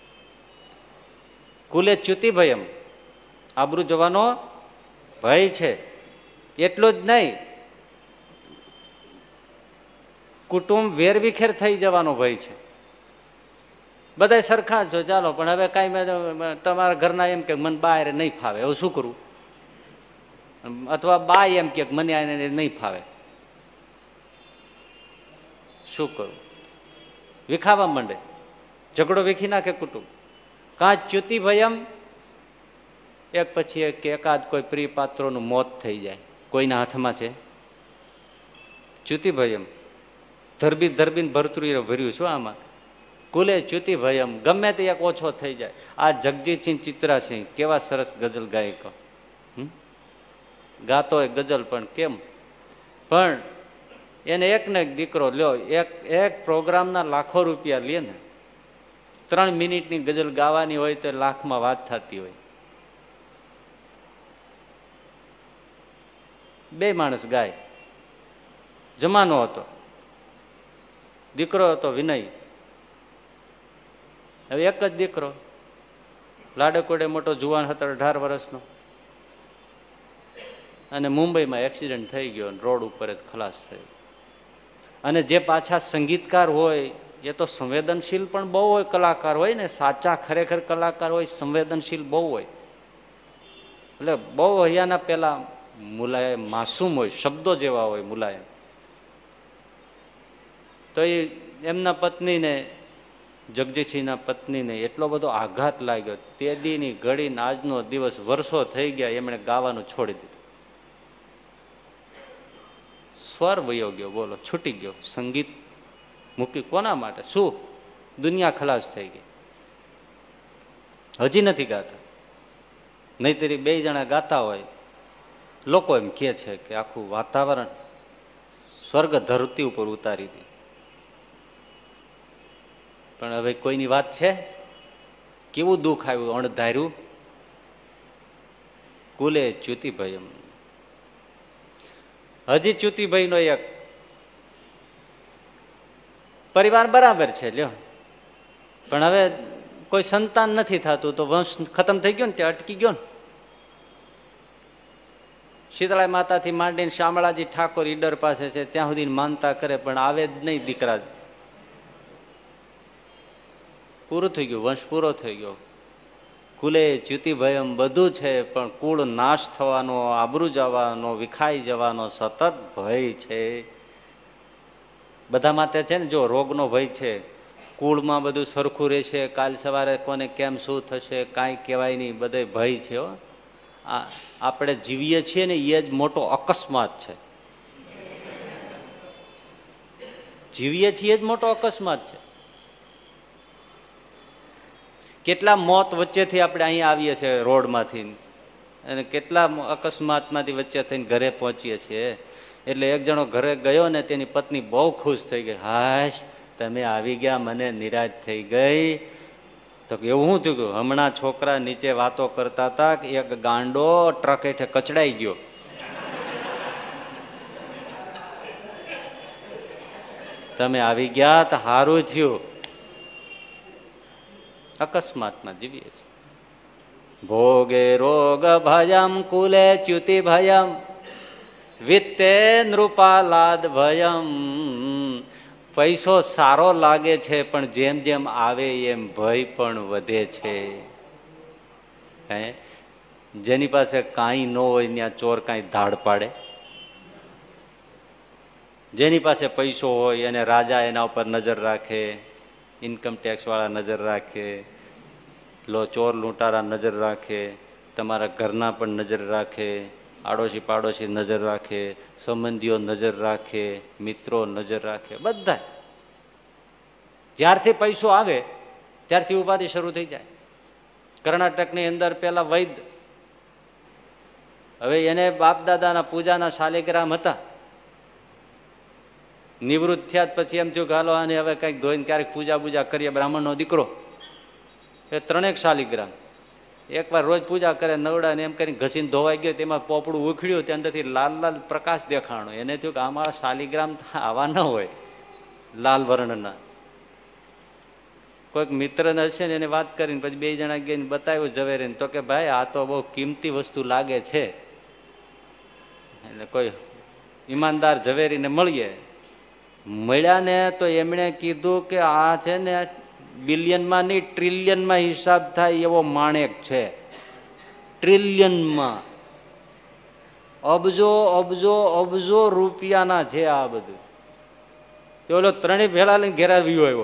A: કુલે ચ્યુતિ ભયમ, આબરૂ જવાનો ભય છે. એટલું જ નહીં, કુટુંબ વેરવિખેર થઈ જવાનો ભય છે. બધા સરખા છો, ચાલો, પણ હવે કઈ તમારા ઘરના એમ કે મને બહાર નહીં ફાવે, એવું શું કરવું? અથવા બા એમ કે મને નહીં ફાવે, શું કરવું? વિખાવા માંડે, ઝઘડો વીખી નાખે કુટુંબ. કાં ચ્યુતિ ભયમ, એક પછી એક એકાદ કોઈ પ્રિય પાત્રોનું મોત થઈ જાય, કોઈના હાથમાં છે. ચ્યુતિ ભયમ, ધરબીને ભરતુરી ભર્યું છું આમાં. કુલે ચ્યુતિ ભયમ, ગમે તે એક ઓછો થઈ જાય. આ જગજીતસિંહ ચિત્રાસિંહ કેવા સરસ ગઝલ ગાયકો, ગાતો હોય ગઝલ, પણ કેમ, પણ એને એક ને એક દીકરો લ્યો, એક પ્રોગ્રામના લાખો રૂપિયા લે ને, 3 મિનિટની ગઝલ ગાવાની હોય તો લાખમાં વાત થતી હોય. 2 માણસ ગાય. જમાનો હતો, દીકરો હતો વિનય. હવે એક જ દીકરો, લાડકોડે મોટો જુવાન હતો, 18 વર્ષનો, અને મુંબઈમાં એક્સિડન્ટ થઈ ગયો, રોડ ઉપર જ ખલાસ થયો. અને જે પાછા સંગીતકાર હોય એ તો સંવેદનશીલ પણ બહુ હોય, કલાકાર હોય ને, સાચા ખરેખર કલાકાર હોય, સંવેદનશીલ બહુ હોય. એટલે બહુ હૈયાના પેલા મુલાયમ, માસૂમ હોય, શબ્દો જેવા હોય મુલાયમ. તો એ એમના પત્નીને, જગજીતસિંહના પત્નીને એટલો બધો આઘાત લાગ્યો, તે દીની ઘડીને આજનો દિવસ વર્ષો થઈ ગયા, એમણે ગાવાનું છોડી દીધું. સ્વર વયો ગયો, બોલો, છૂટી ગયો. સંગીત મૂકી કોના માટે? શું દુનિયા ખલાસ થઈ ગઈ. હજી નથી ગાતા, નહીતર 2 જણા ગાતા હોય, લોકો એમ કે છે કે આખું વાતાવરણ સ્વર્ગ ધરતી ઉપર ઉતારી દે. પણ હવે કોઈની વાત છે? કેવું દુઃખ આવ્યું, અણધાર્યું. કુલે ચ્યુતિ ભયમ. હજી ચ્યુતિભાઈ નો એક પરિવાર બરાબર છે, લ્યો, પણ હવે કોઈ સંતાન નથી થતું તો વંશ ખતમ થઈ ગયો ને ત્યાં અટકી ગયો ને. શીતળા માતાથી માંડીને શામળાજી ઠાકોર ઈડર પાસે છે ત્યાં સુધી માનતા કરે પણ આવે જ નહીં દીકરા. પૂરું થઈ ગયું, વંશ પૂરો થઈ ગયો. કુલે ચ્યુતિ ભયમ બધું છે પણ કુળ નાશ થવાનો, આબરૂ જવાનો, વિખાઈ જવાનો સતત ભય છે. બધા માટે છે ને, જો રોગનો ભય છે, કુળમાં બધું સરખું રહેશે, કાલ સવારે કોને કેમ શું થશે કાંઈ કહેવાય નહીં, બધે ભય છે. આપણે જીવીએ છીએ ને એ જ મોટો અકસ્માત છે. જીવીએ છીએ જ મોટો અકસ્માત છે. કેટલા મોત વચ્ચેથી આપણે અહીંયા આવીએ છીએ રોડમાંથી, અને કેટલા અકસ્માતમાંથી વચ્ચે થઈને ઘરે પહોંચીએ છીએ. એટલે એક જણો ઘરે ગયો ને તેની પત્ની બહુ ખુશ થઈ ગઈ. હાશ, તમે આવી ગયા, મને નિરાશ થઈ ગઈ. તો એવું શું થયું? હમણાં છોકરા નીચે વાતો કરતા હતા કે એક ગાંડો ટ્રક હેઠે કચડાઈ ગયો. તમે આવી ગયા તો સારું થયું. અકસ્માતમાં જીવીએ છીએ. ભોગે રોગ ભયમ કુલે ચ્યુતિ ભયમ વિત્તે નૃપાલાદ ભયમ. પૈસો સારો લાગે છે પણ જેમ જેમ આવે એમ ભય પણ વધે છે. જેની પાસે કાંઈ ન હોય ત્યાં ચોર કાંઈ ધાડ પાડે. જેની પાસે પૈસો હોય એને રાજા એના ઉપર નજર રાખે, ઇન્કમ ટેક્સ વાળા નજર રાખે, ચોર લૂંટારા નજર રાખે, તમારા ઘરના પણ નજર રાખે, આડોશી પાડોશી નજર રાખે, સંબંધીઓ નજર રાખે, મિત્રો નજર રાખે, બધા. જ્યારથી પૈસો આવે ત્યારથી ઉપાધિ શરૂ થઈ જાય. કર્ણાટકની અંદર પેલા વૈદ્ય, હવે એને બાપ દાદાના પૂજાના શાલિગ્રામ હતા. નિવૃત્ત થયા પછી એમ થયું કે હાલો અને હવે કંઈક ધોઈને ક્યારેક પૂજા બૂજા કરીએ. બ્રાહ્મણનો દીકરો એ 3 શાલિગ્રામ એકવાર રોજ પૂજા કરે, નવડા ને એમ કરીને ઘસીને ધોવાઈ ગયો. તેમાં પોપડું ઉખડ્યું, ત્યાં અંદરથી લાલ લાલ પ્રકાશ દેખાણો. એને થયું કે અમારા શાલિગ્રામ આવા ન હોય, લાલ વર્ણના. કોઈક મિત્ર હશે ને એને વાત કરીને પછી 2 જણા ગઈને બતાવ્યું ઝવેરીને, તો કે ભાઈ આ તો બહુ કિંમતી વસ્તુ લાગે છે. એટલે કોઈ ઈમાનદાર ઝવેરીને મળીએ. મળ્યા ને તો એમણે કીધું કે આ છે ને બિલિયનમાં નહીં ટ્રિલિયનમાં હિસાબ થાય એવો માણેક છે. ટ્રિલિયનમાં, અબજો અબજો અબજો રૂપિયાના છે આ બધું. તો ઓલો 3 ભેળા લઈને ઘેરાવ્યો આવ્યો.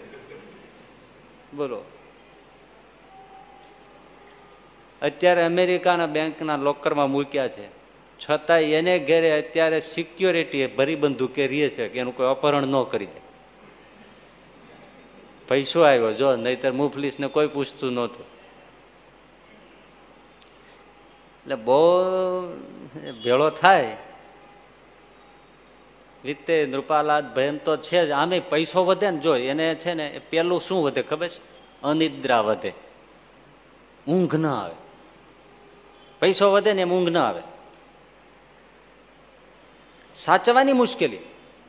A: બોલો, અત્યારે અમેરિકાના બેંકના લોકરમાં મૂક્યા છે, છતાં એને ઘેરે અત્યારે સિક્યોરિટી ભરી બંદૂકે રહે છે કે એનું કોઈ અપહરણ ન કરી દે. પૈસો આવ્યો જો, નહીતર મુફલીસ ને કોઈ પૂછતું નહોતું. એટલે બહુ ભેળો થાય. વિત્તે નૃપાલાદ ભયમ તો છે જ. આમે પૈસો વધે ને, જો એને છે ને પેલું શું વધે ખબર છે? અનિદ્રા વધે, ઊંઘ ના આવે. પૈસો વધે ને એમ ઊંઘ ના આવે. સાચવાની મુશ્કેલી.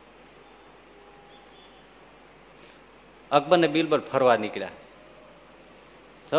A: અકબર ને બિરબલ ફરવા નીકળ્યા તો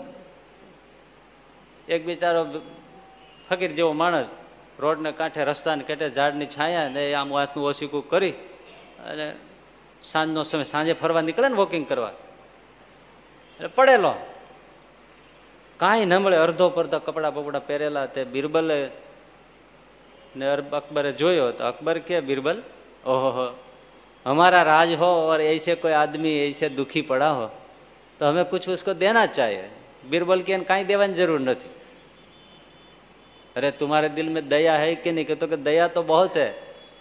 A: એક બિચારો ફકીર જેવો માણસ રોડને કાંઠે, રસ્તાને કાંઠે ઝાડની છાયા ને આમ હાથનું ઓસીકું કરી અને સાંજનો સમય, સાંજે ફરવા નીકળે ને વોકિંગ કરવા, એટલે પડેલો. કાંઈ ન મળે, અડધો પડધા કપડા બપડા પહેરેલા. તે બિરબલે ને અકબરે જોયો તો અકબર કે બિરબલ, ઓહો हमारा राज हो और ऐसे कोई आदमी ऐसे दुखी पड़ा हो तो हमें कुछ उसको देना चाहिए. बीरबल के कहीं देवानी जरूर नहीं. अरे तुम्हारे दिल में दया है कि नहीं? कहते कि दया तो बहुत है,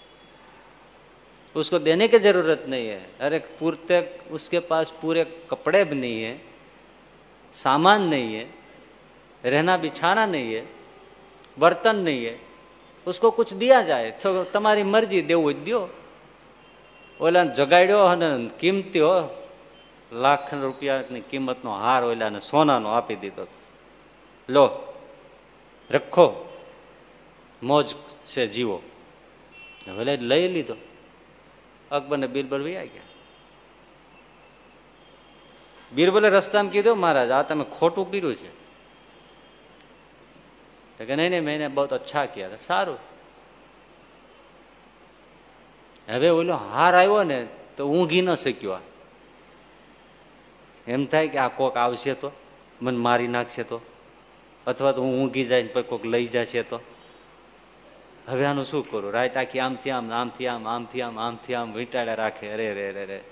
A: उसको देने की जरूरत नहीं है. अरे पूरे उसके पास पूरे कपड़े भी नहीं है, सामान नहीं है, रहना बिछाना नहीं है, बर्तन नहीं है, उसको कुछ दिया जाए तो तुम्हारी मर्जी, देव दो. ઓલાને જગાડ્યો અને કિંમતી હો, લાખ રૂપિયાની કિંમતનો હાર ઓલાને સોનાનો આપી દીધો. લો રખો, મોજ છે જીવો. હવે લઈ લીધો. અકબર ને બિરબલ વૈયા ગયા. બીરબલે રસ્તામાં કીધું, મહારાજ આ તમે ખોટું કર્યું છે કે નહીં, મેં બહુ અચ્છા કિયા. સારું. હવે ઓલો હાર આવ્યો ને તો ઊંઘી ન શક્યો. એમ થાય કે આ કોક આવશે તો મને મારી નાખશે તો, અથવા તો હું ઊંઘી જાય પછી કોક લઈ જશે તો. હવે આનું શું કરું? રાત આખી આમથી આમ, આમથી આમ, આમથી આમ, આમથી આમ વીંટાળ્યા રાખે. અરે રે રે રે.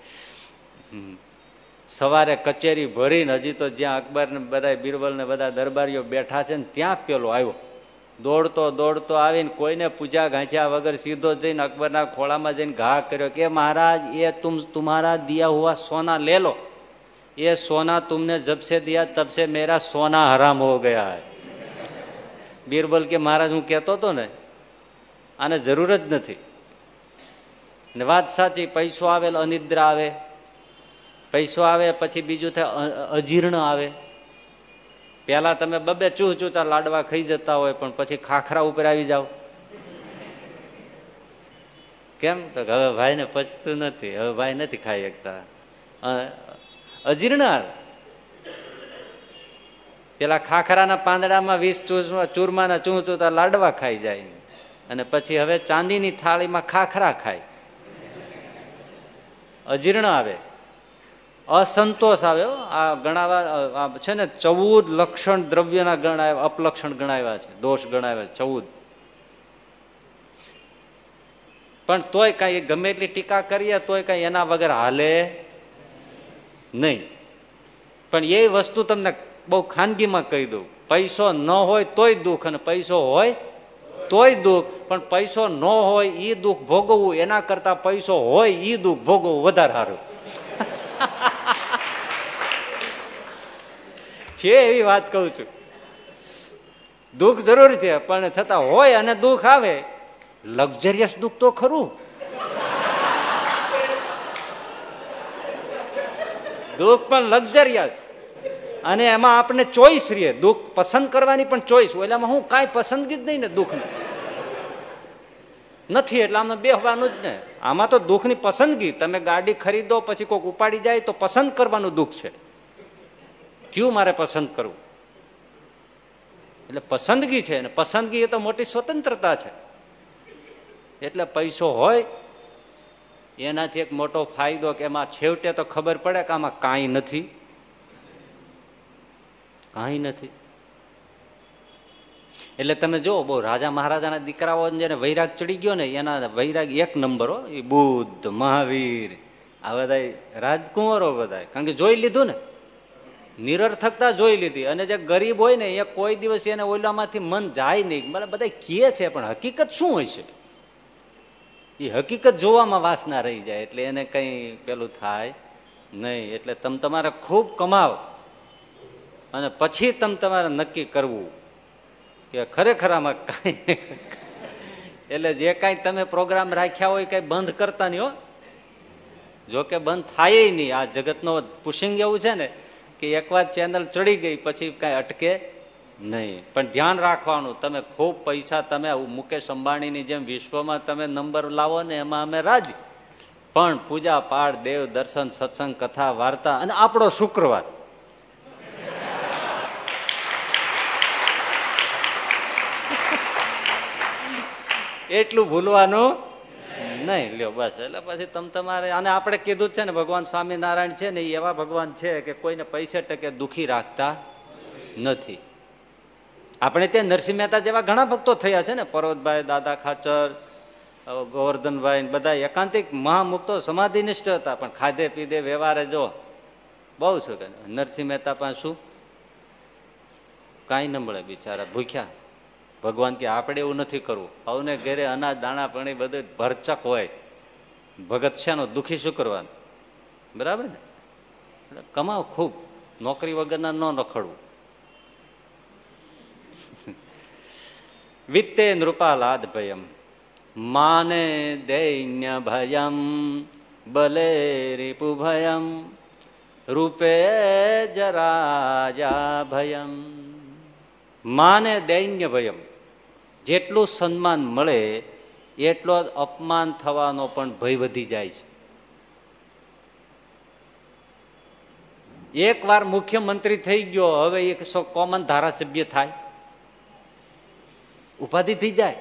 A: સવારે કચેરી ભરીને હજી તો જ્યાં અકબર ને બધા બીરબલ ને બધા દરબારીઓ બેઠા છે ને ત્યાં પેલો આવ્યો. દોડતો દોડતો આવીને કોઈને પૂજા ગાંચ્યા વગર સીધો જઈને અકબરના ખોળામાં જઈને ઘા કર્યો કે મહારાજ એ તુમ્હારા દિયા હુઆ સોના લે લો, ये सोना तुमने जब से दिया तब से मेरा सोना हराम हो गया है. बीरबल के महाराज હું કહેતો હતો ને આને જરૂર જ નથી. ને વાત સાચી, પૈસો આવે અનિદ્રા આવે, પૈસો આવે પછી બીજું થાય અજીર્ણ આવે. પેલા તમે બબે ચૂચા લાડવા ખાઈ જતા હોય પણ પછી ખાખરા ઉપર આવી જાવ. કેમ? તો હવે ભાઈ ને પચતું નથી, હવે ભાઈ નથી ખાઈ શકતા. અજીર્ણ. પેલા ખાખરાના પાંદડામાં 20 ચૂરમાના ચૂંચુતા લાડવા ખાઈ જાય અને પછી હવે ચાંદીની થાળીમાં ખાખરા ખાય. અજીર્ણ આવે, અસંતોષ આવે. આ ગણાવા છે ને 14 લક્ષણ દ્રવ્યના ગણાવ્યા, અપલક્ષણ ગણાવ્યા છે, દોષ ગણાવ્યા 14. પણ તોય કઈ ગમે એટલી ટીકા કરીએ તોય કઈ એના વગર હાલે નહીં. પણ એ વસ્તુ તમને બહુ ખાનગીમાં કહી દઉં, પૈસો ન હોય તોય દુઃખ અને પૈસો હોય તોય દુઃખ. પણ પૈસો ન હોય એ દુઃખ ભોગવવું એના કરતા પૈસો હોય એ દુઃખ ભોગવવું વધારે સારું છે. એવી વાત કહું છું. દુઃખ જરૂર છે પણ છતાં હોય અને દુઃખ આવે, લક્ઝરિયસ દુઃખ તો ખરું. દુઃખ પણ લક્ઝરિયસ, અને એમાં આપણે ચોઈસ રહીએ. દુઃખ પસંદ કરવાની પણ ચોઈસ હોય. એટલે હું કાંઈ પસંદગી જ નહીં ને, દુઃખ નથી એટલે આમાં બેહવાનું જ ને. આમાં તો દુઃખની પસંદગી. તમે ગાડી ખરીદો પછી કોઈક ઉપાડી જાય તો પસંદ કરવાનું દુઃખ છે. કયું મારે પસંદ કરવું? એટલે પસંદગી છે ને પસંદગી એ તો મોટી સ્વતંત્રતા છે. એટલે પૈસો હોય એનાથી એક મોટો ફાયદો કે એમાં છેવટે તો ખબર પડે કે આમાં કાંઈ નથી, કાંઈ નથી. એટલે તમે જો બહુ રાજા મહારાજાના દીકરાઓ જેને વૈરાગ ચડી ગયો ને એના વૈરાગ 1 નંબર. એ બુદ્ધ, મહાવીર, આ બધા રાજકુંવરો બધા, કારણ કે જોઈ લીધું ને, નિરર્થકતા જોઈ લીધી. અને જે ગરીબ હોય ને એ કોઈ દિવસ એને ઓલામાંથી મન જાય નહીં. બધા કહે છે પણ હકીકત શું હોય છે એ હકીકત જોવામાં વાસના રહી જાય. એટલે એને કઈ પેલું થાય નહીં. એટલે તમે તમારે ખૂબ કમાવો અને પછી તમે તમારે નક્કી કરવું કે ખરેખર આમાં કઈ. એટલે જે કઈ તમે પ્રોગ્રામ રાખ્યા હોય કઈ બંધ કરતા નહીં હો. જો કે બંધ થાય નહીં. આ જગતનો પુશિંગ એવું છે ને કે એકવાર ચેનલ ચડી ગઈ પછી કઈ અટકે નહીં. પણ ધ્યાન રાખવાનું, તમે ખૂબ પૈસા, તમે મુકેશ અંબાણીની જેમ વિશ્વમાં તમે નંબર લાવો ને એમાં અમે રાજી. પણ પૂજા પાઠ, દેવ દર્શન, સત્સંગ, કથા, વાર્તા અને આપણો શુક્રવાર, એટલું ભૂલવાનું નહીં. લ્યો બસ. એટલે પછી તમે તમારે, અને આપણે કીધું છે ને ભગવાન સ્વામિનારાયણ છે ને એ એવા ભગવાન છે કે કોઈને પૈસે ટકે દુખી રાખતા નથી. આપણે ત્યાં નરસિંહ મહેતા જેવા ઘણા ભક્તો થયા છે ને, પર્વતભાઈ, દાદા ખાચર, ગોવર્ધનભાઈ, બધા એકાંતિક મહામુક્તો સમાધિનિષ્ઠ હતા. પણ ખાધે પીધે વ્યવહારે જો બહુ શું કે નરસિંહ મહેતા પાસે શું કાંઈ ન મળે, બિચારા ભૂખ્યા. ભગવાન કે આપણે એવું નથી કરવું. અવને ઘેરે અનાજ દાણા પાણી બધું ભરચક હોય, ભગત છે નો દુખી શું કરવાનું? બરાબર ને? કમાવ ખૂબ, નોકરી વગરના ન રખડવું. વિત્તે નૃપાલાદ ભયમ માને દૈન્ય ભયમ બલે રિપુ ભયમ રૂપે જરાજા ભયમ. માને દૈન્ય ભયમ, જેટલું સન્માન મળે એટલો જ અપમાન થવાનો પણ ભય વધી જાય છે. એક વાર મુખ્યમંત્રી થઈ ગયો, હવે એક કોમન ધારાસભ્ય થાય? ઉપાધિ થઈ જાય?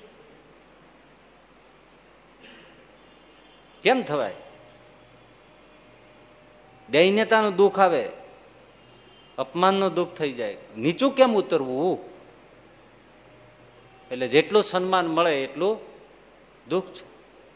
A: કેમ થવાય? દૈન્યતાનું દુઃખ આવે, અપમાનનું દુઃખ થઈ જાય, નીચું કેમ ઉતરવું? એટલે જેટલું સન્માન મળે એટલું દુઃખ છે.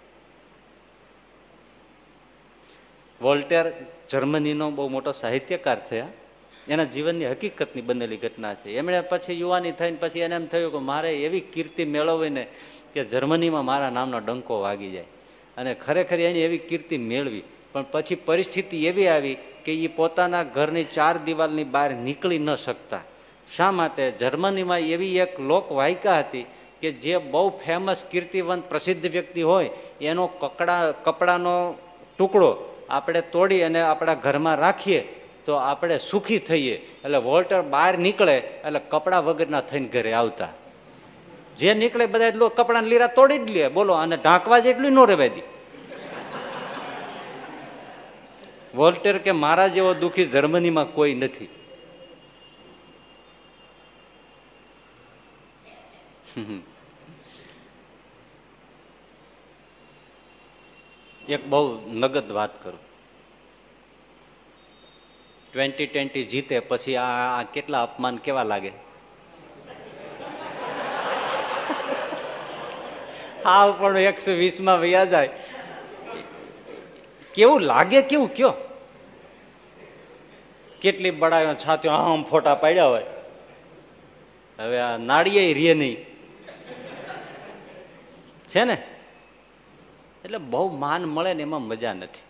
A: વોલ્ટેર જર્મનીનો બહુ મોટો સાહિત્યકાર થયા, એના જીવનની હકીકતની બનેલી ઘટના છે. એમણે પછી યુવાની થઈને પછી એને એમ થયું કે મારે એવી કીર્તિ મેળવવી ને કે જર્મનીમાં મારા નામનો ડંકો વાગી જાય. અને ખરેખર એની એવી કીર્તિ મેળવી, પણ પછી પરિસ્થિતિ એવી આવી કે એ પોતાના ઘરની 4 દિવાલની બહાર નીકળી ન શકતા. શા માટે? જર્મનીમાં એવી એક લોકવાયકા હતી કે જે બહુ ફેમસ કીર્તિવંત પ્રસિદ્ધ વ્યક્તિ હોય એનો કપડાનો ટુકડો આપણે તોડી અને આપણા ઘરમાં રાખીએ તો આપણે સુખી થઈએ. એટલે વોલ્ટર બહાર નીકળે એટલે કપડા વગરના થઈને ઘરે આવતા. જે નીકળે બધા કપડાને લીરા તોડી જ લે, બોલો, અને ઢાંકવા જેટલું ન રહેવાય દી. વોલ્ટેર કે મારા જેવો દુઃખી જર્મનીમાં કોઈ નથી. એક બહુ નગદ વાત કરું. 2020 જીતે પછી આ કેટલા અપમાન કેવા લાગે? હા, પણ 120 વયા જાય કેવું લાગે? કેવું કયો? કેટલી બડાયો છાતીઓ આમ ફોટા પાડ્યા હોય. હવે આ નાળીએ રે નહીં છે ને. એટલે બહુ માન મળે ને એમાં મજા નથી.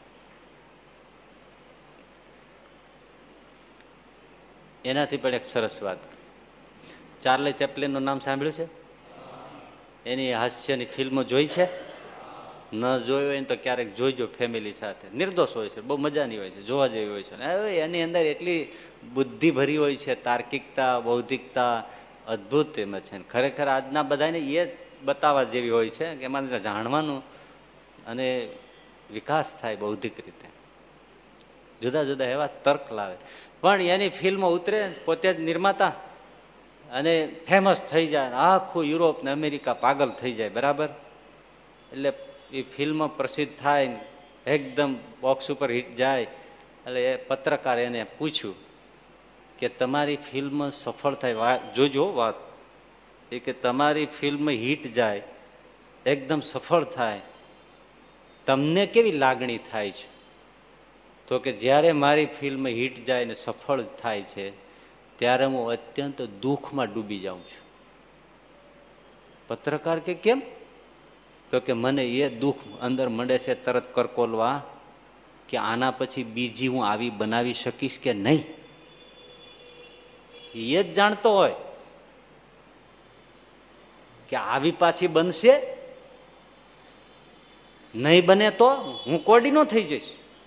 A: એનાથી પણ એક સરસ વાત. ચાર્લી ચેપ્લિન નું નામ સાંભળ્યું છે? એની હાસ્યની ફિલ્મો જોઈ છે? ન જોઈ હોય ને તો ક્યારેક જોઈજો ફેમિલી સાથે. નિર્દોષ હોય છે, બહુ મજાની હોય છે, જોવા જેવી હોય છે. હવે એની અંદર એટલી બુદ્ધિ ભરી હોય છે, તાર્કિકતા, બૌદ્ધિકતા અદભુત એમાં છે. ખરેખર આજના બધાને એ બતાવવા જેવી હોય છે કે એમાં જાણવાનું અને વિકાસ થાય બૌદ્ધિક રીતે. જુદા જુદા એવા તર્ક લાવે. પણ એની ફિલ્મ ઉતરે, પોતે જ નિર્માતા, અને ફેમસ થઈ જાય, આખું યુરોપ ને અમેરિકા પાગલ થઈ જાય. બરાબર? એટલે એ ફિલ્મ પ્રસિદ્ધ થાય, એકદમ બોક્સ ઉપર હિટ જાય. એટલે એ પત્રકાર એને પૂછ્યું કે તમારી ફિલ્મ સફળ થાય, જોજો વાત એ કે તમારી ફિલ્મ હિટ જાય, એકદમ સફળ થાય, તમને કેવી લાગણી થાય છે? તો કે જ્યારે મારી ફિલ્મ હિટ જાય ને સફળ થાય છે ત્યારે હું અત્યંત દુઃખમાં ડૂબી જાઉં છું. પત્રકાર કે કેમ? તો કે મને એ દુઃખ અંદર મંડે છે તરત કરકોલવા કે આના પછી બીજી હું આવી બનાવી શકીશ કે નહીં. એ જ જાણતો હોય કે આવી પાછી બનશે, નહીં બને તો હું કોડીનો થઈ જઈશ.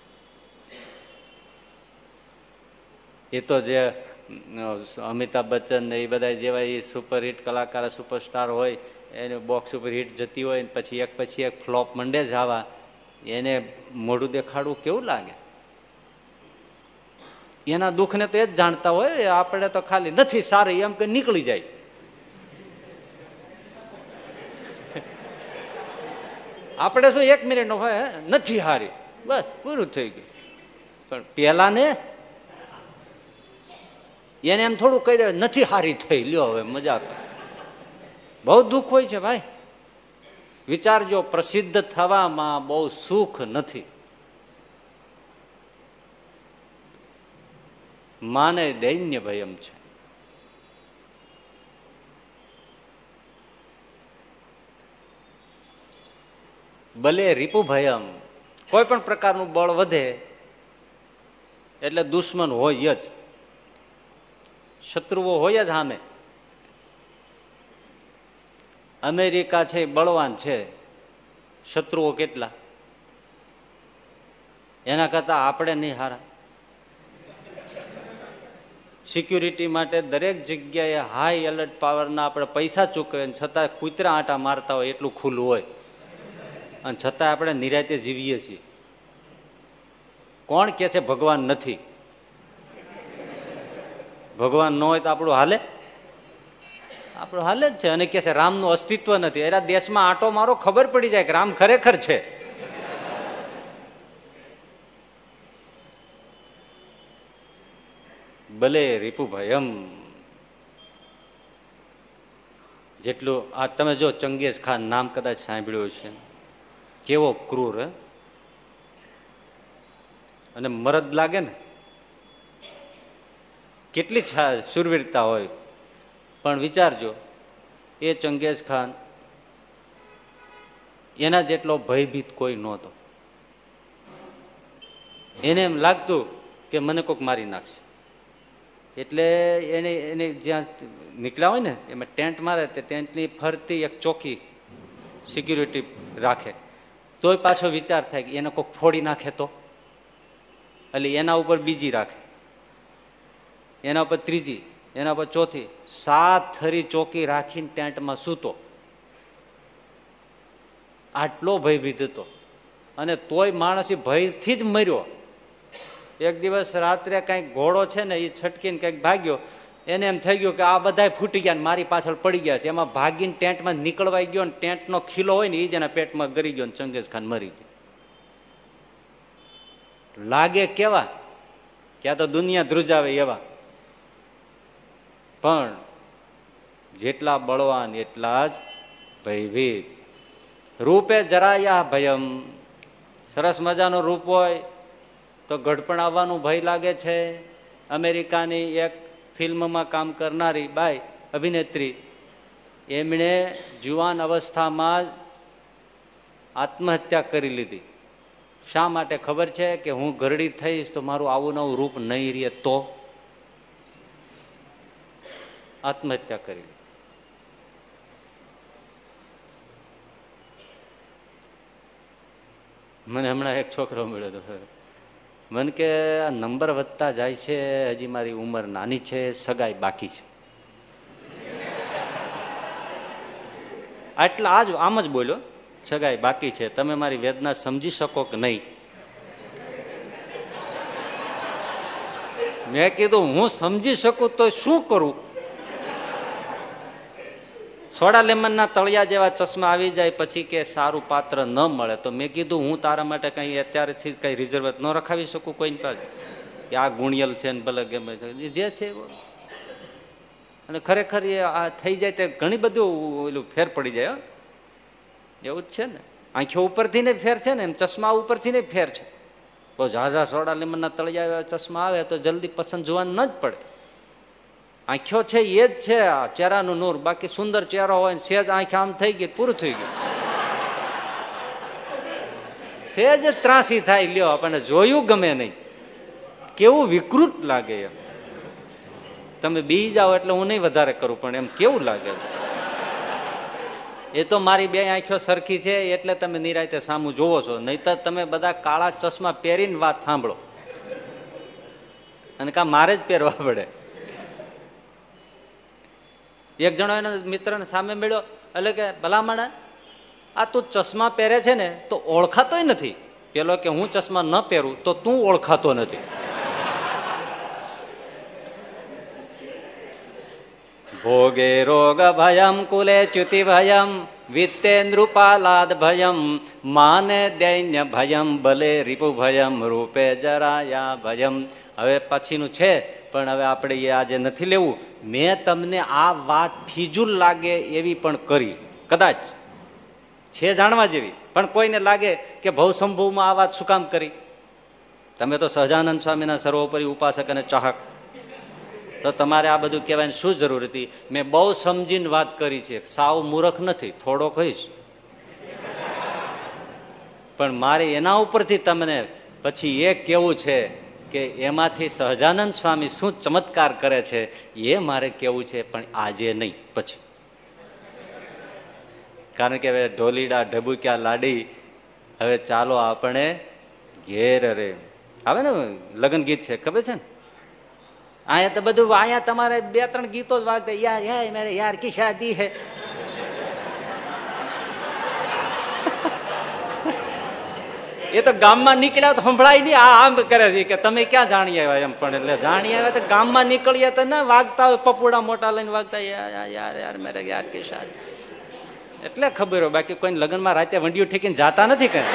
A: એ તો જે અમિતાભ બચ્ચન ને એ બધા જેવા એ સુપરહિટ કલાકાર, સુપરસ્ટાર હોય, એને બોક્સ ઉપર હિટ જતી હોય પછી એક ફ્લોપ મંડે જ આવા, એને મોઢું દેખાડવું કેવું લાગે? એના દુઃખને તો એ જ જાણતા હોય. આપણે તો ખાલી નથી સારી એમ કે નીકળી જાય. આપણે શું 1 મિનિટ નો હોય, નથી હારી, બસ પૂરું થઈ ગયું. પણ પેલા ને એને એમ થોડું કહી દે નથી હારી થઈ, લ્યો હવે મજા કર. બહુ દુઃખ હોય છે ભાઈ. વિચારજો, પ્રસિદ્ધ થવામાં બહુ સુખ નથી. માને દૈન્ય ભયમ છે. ભલે રીપુ ભયમ, કોઈ પણ પ્રકારનું બળ વધે એટલે દુશ્મન હોય જ, શત્રુઓ હોય જ સામે. અમેરિકા છે બળવાન છે, શત્રુઓ કેટલા? એના કરતા આપણે નહીં હારા. સિક્યુરિટી માટે દરેક જગ્યાએ હાઈ એલર્ટ પાવરના આપણે પૈસા ચૂકવે, છતાં કૂતરા આંટા મારતા હોય એટલું ખુલ્લું હોય, અને છતાં આપણે નિરાતે જીવીએ છીએ. કોણ કે છે ભગવાન નથી? ભગવાન ન હોય તો આપણું હાલે? આપણું હાલે જ છે. અને કે છે રામનું અસ્તિત્વ નથી. એના દેશમાં આંટો મારો, ખબર પડી જાય કે રામ ખરેખર છે. ભલે રીપુભાઈ એમ જેટલું આ તમે જો ચંગેઝ ખાન નામ કદાચ સાંભળ્યું છે, કેવો ક્રૂર અને મરદ લાગે ને, કેટલી શુરવીરતા હોય. પણ વિચારજો, એ ચંગેઝ ખાન એના જેટલો ભયભીત કોઈ નહોતો. એને એમ લાગતું કે મને કોઈક મારી નાખશે, એટલે એને જ્યાં નીકળ્યા હોય ને એમાં ટેન્ટ મારે, તે ટેન્ટની ફરતી એક ચોકી સિક્યુરિટી રાખે. તોય પાછો વિચાર થાય કે એને કોઈક ફોડી નાખે તો, એટલે એના ઉપર બીજી રાખે, એના ઉપર ત્રીજી, એના પર ચોથી, 7 થરી ચોકી રાખીને ટેન્ટમાં સૂતો. આટલો ભયભીત હતો. અને તોય માણસ ભયથી જ મર્યો. એક દિવસ રાત્રે કઈક ઘોડો છે ને એ છટકીને કઈક ભાગ્યો, એને એમ થઈ ગયું કે આ બધા ફૂટી ગયા, મારી પાછળ પડી ગયા છે. એમાં ભાગીને ટેન્ટમાં નીકળવાઈ ગયો, ને ટેન્ટનો ખીલો હોય ને એ જ એના પેટમાં ગરી ગયો, ને ચંગેઝ ખાન મરી ગયો. લાગે કેવા કે આ તો દુનિયા ધ્રુજાવે એવા. પણ જેટલા બળવાન એટલા જ ભયભીત. રૂપે જરાયા ભયમ. સરસ મજાનો રૂપ હોય તો ગઢપણ આવવાનું ભય લાગે છે. અમેરિકાની એક ફિલ્મમાં કામ કરનારી બાઈ અભિનેત્રી, એમણે જુવાન અવસ્થામાં આત્મહત્યા કરી લીધી. શા માટે ખબર છે? કે હું ઘરડી થઈશ તો મારું આવું નવું રૂપ નહીં રહે, તો આત્મહત્યા કરી. મને હમણાં એક છોકરો મળ્યો હતો, મને કે આ નંબર વધતા જાય છે, હજી મારી ઉંમર નાની છે, સગાઈ બાકી છે. આટલા આજ આમ જ બોલ્યો, સગાઈ બાકી છે, તમે મારી વેદના સમજી શકો કે નહીં? મેં કીધું હું સમજી શકું તો શું કરું? સોડા લેમનના તળિયા જેવા ચશ્મા આવી જાય પછી કે સારું પાત્ર ન મળે, તો મેં કીધું હું તારા માટે કઈ અત્યારેથી કઈ રિઝર્વ ન રખાવી શકું કોઈની પાસે કે આ ગુણિયલ છે ને ભલે ગમે જે છે. અને ખરેખર એ આ થઈ જાય તે ઘણી બધું એલું ફેર પડી જાય. એવું જ છે ને, આંખો ઉપરથી ને ફેર છે ને, એમ ચશ્મા ઉપરથી ને ફેર છે. બહુ ઝાઝા સોડા લીમડના તળિયા ચશ્મા આવે તો જલ્દી પસંદ જોવાનું ન જ પડે. આંખો છે એ જ છે ચહેરાનું નૂર, બાકી સુંદર ચહેરો હોય સેજ આંખ આમ થઈ ગઈ, પૂરું થઈ ગયું. સેજ ત્રાસી થાય, લ્યો આપણને જોયું ગમે નહીં, કેવું વિકૃત લાગે. એમ તમે બી જાઓ એટલે હું નહીં વધારે કરું, પણ એમ કેવું લાગે. એ તો મારી બે આંખો સરખી છે એટલે તમે નિરાંતે સામું જોવો છો, નહીતર તમે બધા કાળા ચશ્મા પહેરીને વાત સાંભળો, અને કા મારે જ પહેરવા પડે. એક જણો એના મિત્રને સામે મળ્યો, એટલે કે ભલામણ આ તું ચશ્મા પહેરે છે ને તો ઓળખાતોય નથી. પેલો કે હું ચશ્મા ન પહેરું તો તું ઓળખાતો નથી. ભોગે રોગ ભયમ કુલે ચ્યુતિ ભયમ વિત્તે નૃપાલાદ ભયમ માને દૈન્ય ભયમ ભલે રીપુ ભયમ રૂપે જરાયા ભયમ. હવે પછીનું છે પણ હવે આપણે એ આજે નથી લેવું. મેં તમને આ વાત ફિજુલ લાગે એવી પણ કરી, કદાચ છે જાણવા જેવી, પણ કોઈને લાગે કે ભવશંભુમાં આ વાત શું કામ કરી? તમે તો સહજાનંદ સ્વામીના સર્વોપરી ઉપાસક અને ચાહક, તો તમારે આ બધું કહેવાની શું જરૂર હતી? મેં બહુ સમજીને વાત કરી છે, સાવ મૂર્ખ નથી, થોડો કહીશ. પણ મારે એના ઉપરથી તમને પછી એ કેવું છે કે એમાંથી સહજાનંદ સ્વામી શું ચમત્કાર કરે છે એ મારે કેવું છે, પણ આજે નહીં, પછી. કારણ કે હવે ઢોલીડા ઢબુક્યા લાડી, હવે ચાલો આપણે ઘેર રે. આવે ને લગ્ન ગીત છે, ખબર છે ને? અહીંયા તો બધું, અહીંયા તમારે 2-3 ગીતો જ વાગતા, યાર યાર મેરે યાર કી શાદી હે. એ તો ગામમાં નીકળ્યા તો સંભળાય નહીં, આ આમ કરે છે કે તમે ક્યાં જાણી આવ્યા એમ. પણ એટલે જાણી આવ્યા તો ગામમાં નીકળ્યા તો ના વાગતા હોય, પપુડા મોટા લઈને વાગતા, યાર યાર યાર મેરે યાર કે શાદ, એટલે ખબર હોય. બાકી કોઈ લગ્નમાં રાતે વંડિયું ઠેકીને જાતા નથી કઈ.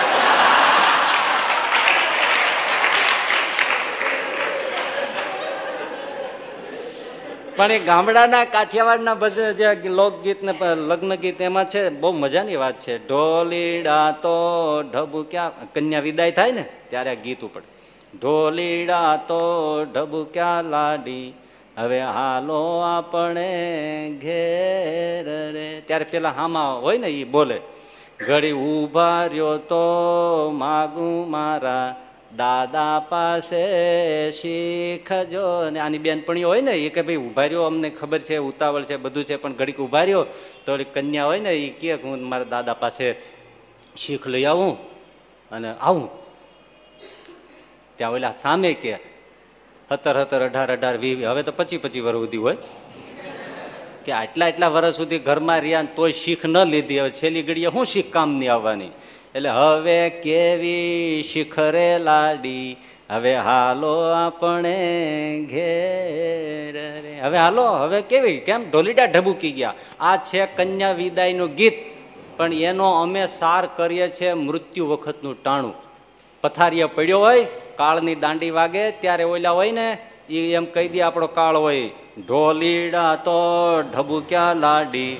A: પણ એ ગામડાના કાઠિયાવાડના બધા જે લોકગીત ને લગ્ન ગીત એમાં છે, બહુ મજાની વાત છે. ઢોલીડા તો ઢબુ ક્યાં, કન્યા વિદાય થાય ને ત્યારે આ ગીત ઉપડે. ઢોલીડા તો ઢબુ ક્યાં લાડી, હવે હાલો આપણે ઘેર રે. ત્યારે પેલા હામા હોય ને એ બોલે, ઘડી ઉભા રહ્યો તો માગું મારા દાદા પાસે શીખજો. ને આની બેનપણીઓ હોય ને એ કે ભાઈ ઉભા રહ્યો, અમને ખબર છે ઉતાવળ છે બધું છે, પણ ઘડીક ઉભા રહ્યો તો કન્યા હોય ને એ કે હું મારા દાદા પાસે શીખ લઈ આવું અને આવું. ત્યાં ઓલા સામે કે 17, 18, 20, હવે તો 25 વર્ષ સુધી હોય કે આટલા વર્ષ સુધી ઘરમાં રહ્યા તોય શીખ ન લીધી, હવે છેલ્લી ઘડીએ શું શીખ કામ ની આવવાની. એટલે હવે કેવી શિખરે લાડી, હવે હાલો આપણે ઘેર રે. હવે હાલો, હવે કેવી, કેમ ઢોલીડા ઢબુકી ગયા. આ છે કન્યા વિદાયનું ગીત, પણ એનો અમે સાર કરીએ છીએ મૃત્યુ વખતનું ટાણું. પથારીએ પડ્યો હોય, કાળની દાંડી વાગે ત્યારે ઓલા હોય ને એ એમ કહી દે આપણો કાળ હોય, ઢોલીડા તો ઢબુક્યા લાડી,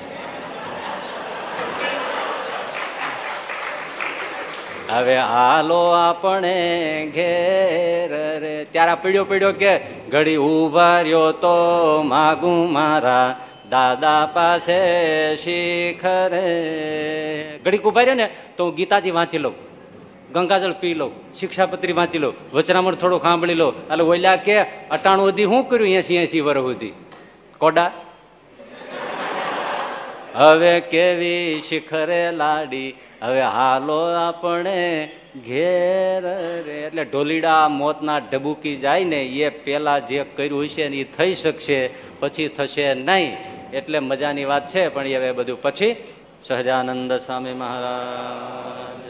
A: હવે હાલો આપણે ઘેર રે. ત્યારે પડ્યો કે ઘડી ઉભા રહ્યો તો માગું મારા દાદા પાસે શીખરે. ઘડીક ઉભા રહ્યો ને તો હું ગીતાજી વાંચી લઉં, ગંગાજળ પી લઉં, શિક્ષાપત્રી વાંચી લઉં, વચનામૃત થોડું સાંભળી લઉં. એટલે ઓલ્યા કે 98 સુધી શું કર્યું 80 વર્ષ સુધી કોડા, હવે કેવી શિખરે લાડી, હવે હાલો આપણે ઘેર રે. એટલે ઢોલીડા મોતના ઢબુકી જાય ને એ પેલા જે કર્યું હશે ને એ થઈ શકશે, પછી થશે નહીં. એટલે મજાની વાત છે. પણ હવે બધું પછી. સહજાનંદ સ્વામી મહારાજ.